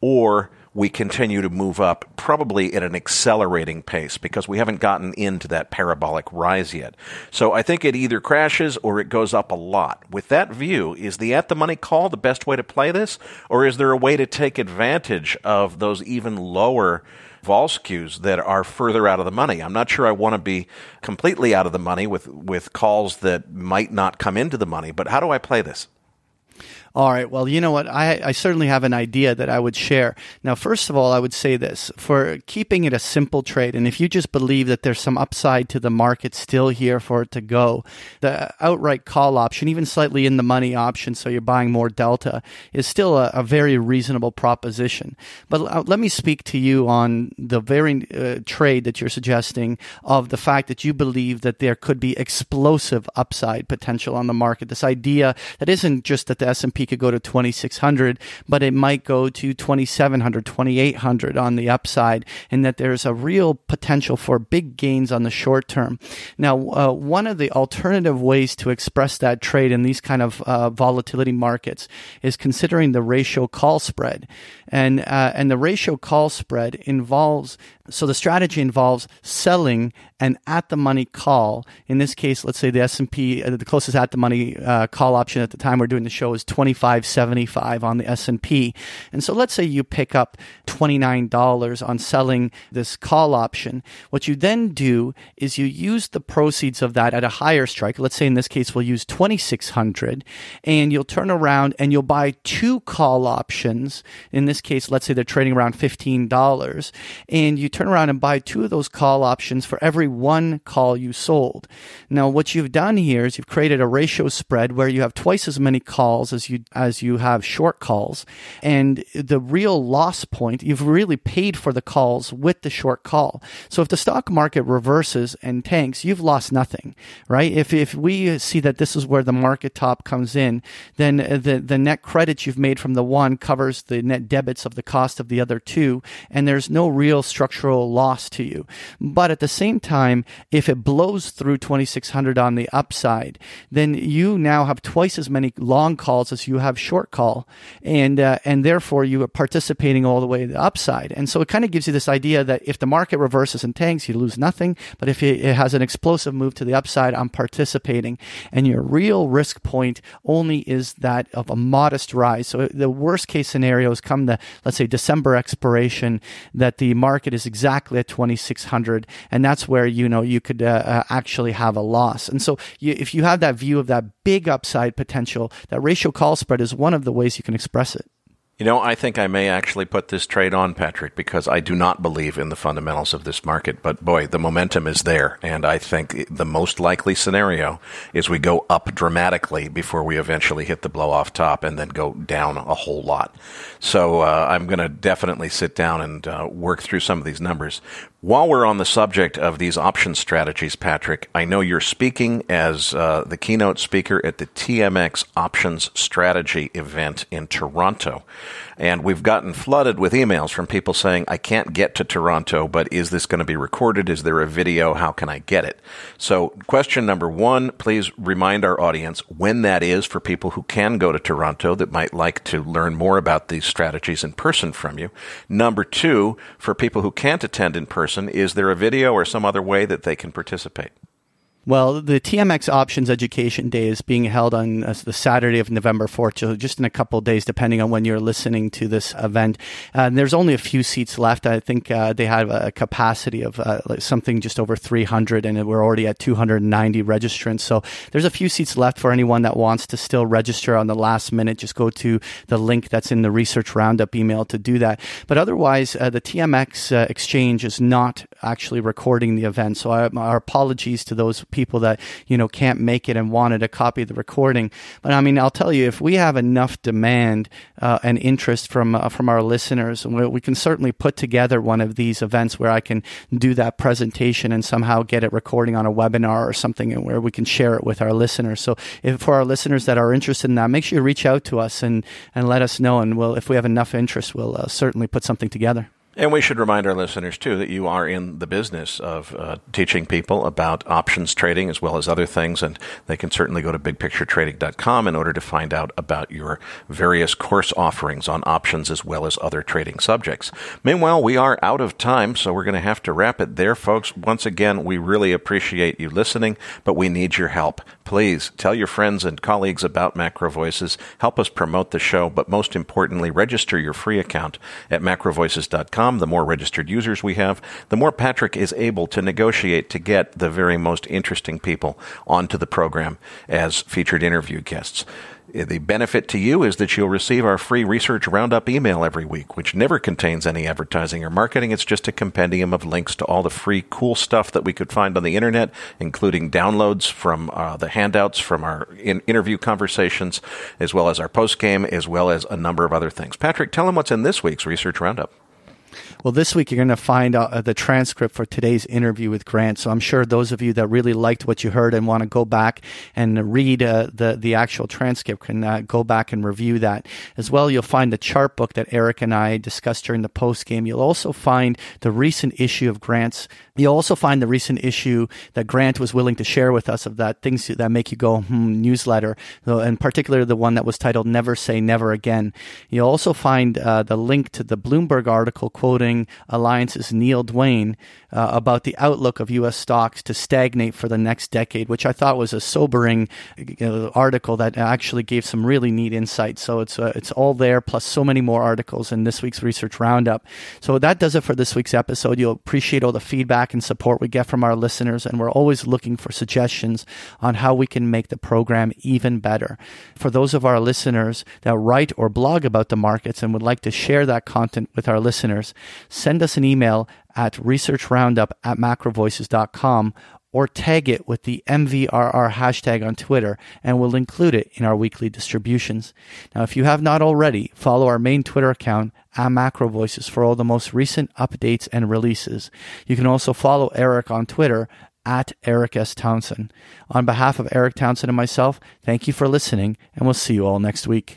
or we continue to move up, probably at an accelerating pace, because we haven't gotten into that parabolic rise yet. So I think it either crashes or it goes up a lot. With that view, is the at-the-money call the best way to play this? Or is there a way to take advantage of those even lower vol skews that are further out of the money. I'm not sure I want to be completely out of the money with, with calls that might not come into the money, but how do I play this? All right. Well, you know what? I, I certainly have an idea that I would share. Now, first of all, I would say this. For keeping it a simple trade, and if you just believe that there's some upside to the market still here for it to go, the outright call option, even slightly in the money option, so you're buying more delta, is still a, a very reasonable proposition. But let me speak to you on the very uh, trade that you're suggesting of the fact that you believe that there could be explosive upside potential on the market. This idea that isn't just that the S and P could go to twenty-six hundred, but it might go to twenty-seven hundred, twenty-eight hundred on the upside, and that there's a real potential for big gains on the short term. Now, uh, one of the alternative ways to express that trade in these kind of uh, volatility markets is considering the ratio call spread. And, uh, and the ratio call spread involves, so the strategy involves selling an at-the-money call. In this case, let's say the S and P, uh, the closest at-the-money uh, call option at the time we're doing the show is twenty-five seventy-five on the S and P. And so let's say you pick up twenty-nine dollars on selling this call option. What you then do is you use the proceeds of that at a higher strike. Let's say in this case we'll use twenty-six hundred, and you'll turn around and you'll buy two call options. In this case, let's say they're trading around fifteen dollars, and you turn around and buy two of those call options for every one call you sold. Now, what you've done here is you've created a ratio spread where you have twice as many calls as you as you have short calls, and the real loss point, you've really paid for the calls with the short call. So if the stock market reverses and tanks, you've lost nothing, right? If if we see that this is where the market top comes in, then the the net credit you've made from the one covers the net debits of the cost of the other two, and there's no real structural loss to you. But at the same time, if it blows through twenty-six hundred on the upside, then you now have twice as many long calls as you have short call, and uh, and therefore you are participating all the way to the upside. And so it kind of gives you this idea that if the market reverses and tanks, you lose nothing, but if it, it has an explosive move to the upside, I'm participating. And your real risk point only is that of a modest rise. So the worst case scenarios come the, let's say, December expiration, that the market is exactly at twenty-six hundred, and that's where you know you could uh, uh, actually have a loss. And so you, if you have that view of that big upside potential, that ratio call spread is one of the ways you can express it. You know, I think I may actually put this trade on, Patrick, because I do not believe in the fundamentals of this market. But boy, the momentum is there. And I think the most likely scenario is we go up dramatically before we eventually hit the blow off top and then go down a whole lot. So uh, I'm going to definitely sit down and uh, work through some of these numbers. While we're on the subject of these option strategies, Patrick, I know you're speaking as uh, the keynote speaker at the T M X Options Strategy event in Toronto. And we've gotten flooded with emails from people saying, I can't get to Toronto, but is this going to be recorded? Is there a video? How can I get it? So question number one, please remind our audience when that is for people who can go to Toronto that might like to learn more about these strategies in person from you. Number two, for people who can't attend in person, is there a video or some other way that they can participate? Well, the T M X Options Education Day is being held on uh, the Saturday of November fourth, so just in a couple of days, depending on when you're listening to this event. Uh, and there's only a few seats left. I think uh, they have a capacity of uh, something just over three hundred, and we're already at two hundred ninety registrants. So there's a few seats left for anyone that wants to still register on the last minute. Just go to the link that's in the Research Roundup email to do that. But otherwise, uh, the T M X uh, Exchange is not actually recording the event. So I, our apologies to those people that, you know, can't make it and wanted a copy of the recording. But I mean, I'll tell you, if we have enough demand uh, and interest from uh, from our listeners, we, we can certainly put together one of these events where I can do that presentation and somehow get it recording on a webinar or something, and where we can share it with our listeners. So if for our listeners that are interested in that, make sure you reach out to us and, and let us know. And we'll, if we have enough interest, we'll uh, certainly put something together. And we should remind our listeners, too, that you are in the business of uh, teaching people about options trading as well as other things, and they can certainly go to big picture trading dot com in order to find out about your various course offerings on options as well as other trading subjects. Meanwhile, we are out of time, so we're going to have to wrap it there, folks. Once again, we really appreciate you listening, but we need your help. Please tell your friends and colleagues about Macro Voices. Help us promote the show, but most importantly, register your free account at macro voices dot com. com. The more registered users we have, the more Patrick is able to negotiate to get the very most interesting people onto the program as featured interview guests. The benefit to you is that you'll receive our free Research Roundup email every week, which never contains any advertising or marketing. It's just a compendium of links to all the free cool stuff that we could find on the internet, including downloads from uh, the handouts from our in- interview conversations, as well as our postgame, as well as a number of other things. Patrick, tell them what's in this week's Research Roundup. Well, this week you're going to find uh, the transcript for today's interview with Grant. So I'm sure those of you that really liked what you heard and want to go back and read uh, the, the actual transcript can uh, go back and review that. As well, you'll find the chart book that Eric and I discussed during the post game. You'll also find the recent issue of Grant's. You'll also find the recent issue that Grant was willing to share with us of that things that make you go, hmm, newsletter, in particular the one that was titled Never Say Never Again. You'll also find uh, the link to the Bloomberg article quoting Alliance's Neil Dwayne uh, about the outlook of U S stocks to stagnate for the next decade, which I thought was a sobering uh, article that actually gave some really neat insight. So it's uh, it's all there, plus so many more articles in this week's Research Roundup. So that does it for this week's episode. You'll appreciate all the feedback and support we get from our listeners, and we're always looking for suggestions on how we can make the program even better. For those of our listeners that write or blog about the markets and would like to share that content with our listeners, send us an email at researchroundup at macrovoices dot com or tag it with the M V R R hashtag on Twitter, and we'll include it in our weekly distributions. Now, if you have not already, follow our main Twitter account at MacroVoices for all the most recent updates and releases. You can also follow Eric on Twitter at Eric S. Townsend. On behalf of Eric Townsend and myself, thank you for listening, and we'll see you all next week.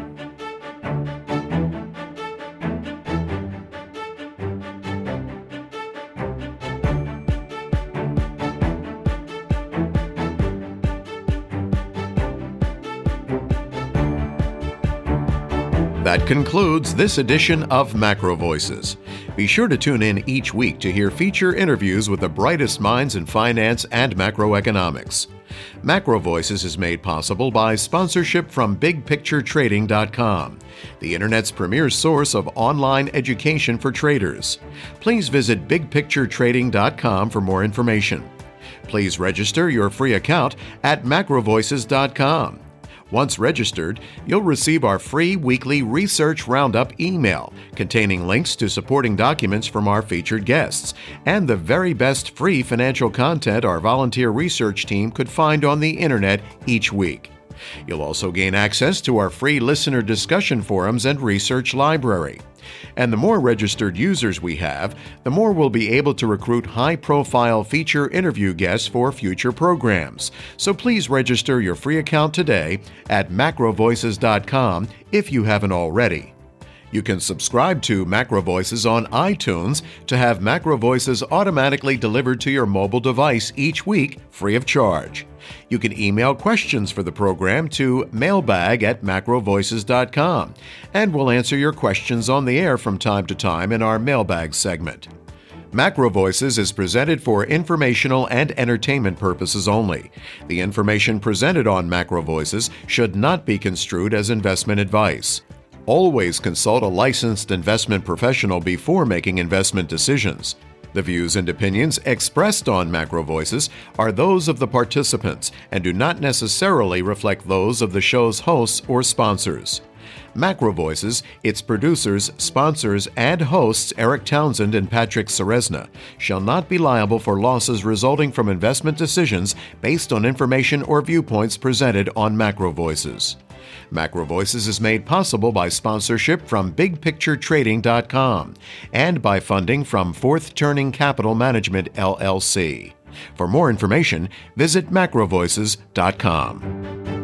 That concludes this edition of Macro Voices. Be sure to tune in each week to hear feature interviews with the brightest minds in finance and macroeconomics. Macro Voices is made possible by sponsorship from big picture trading dot com, the Internet's premier source of online education for traders. Please visit big picture trading dot com for more information. Please register your free account at macro voices dot com. Once registered, you'll receive our free weekly Research Roundup email containing links to supporting documents from our featured guests and the very best free financial content our volunteer research team could find on the internet each week. You'll also gain access to our free listener discussion forums and research library. And the more registered users we have, the more we'll be able to recruit high-profile feature interview guests for future programs. So please register your free account today at macro voices dot com if you haven't already. You can subscribe to Macro Voices on iTunes to have Macro Voices automatically delivered to your mobile device each week, free of charge. You can email questions for the program to mailbag at macro voices dot com, and we'll answer your questions on the air from time to time in our mailbag segment. Macro Voices is presented for informational and entertainment purposes only. The information presented on Macro Voices should not be construed as investment advice. Always consult a licensed investment professional before making investment decisions. The views and opinions expressed on Macro Voices are those of the participants and do not necessarily reflect those of the show's hosts or sponsors. Macro Voices, its producers, sponsors, and hosts Eric Townsend and Patrick Ceresna shall not be liable for losses resulting from investment decisions based on information or viewpoints presented on Macro Voices. Macro Voices is made possible by sponsorship from big picture trading dot com and by funding from Fourth Turning Capital Management, L L C. For more information, visit macro voices dot com.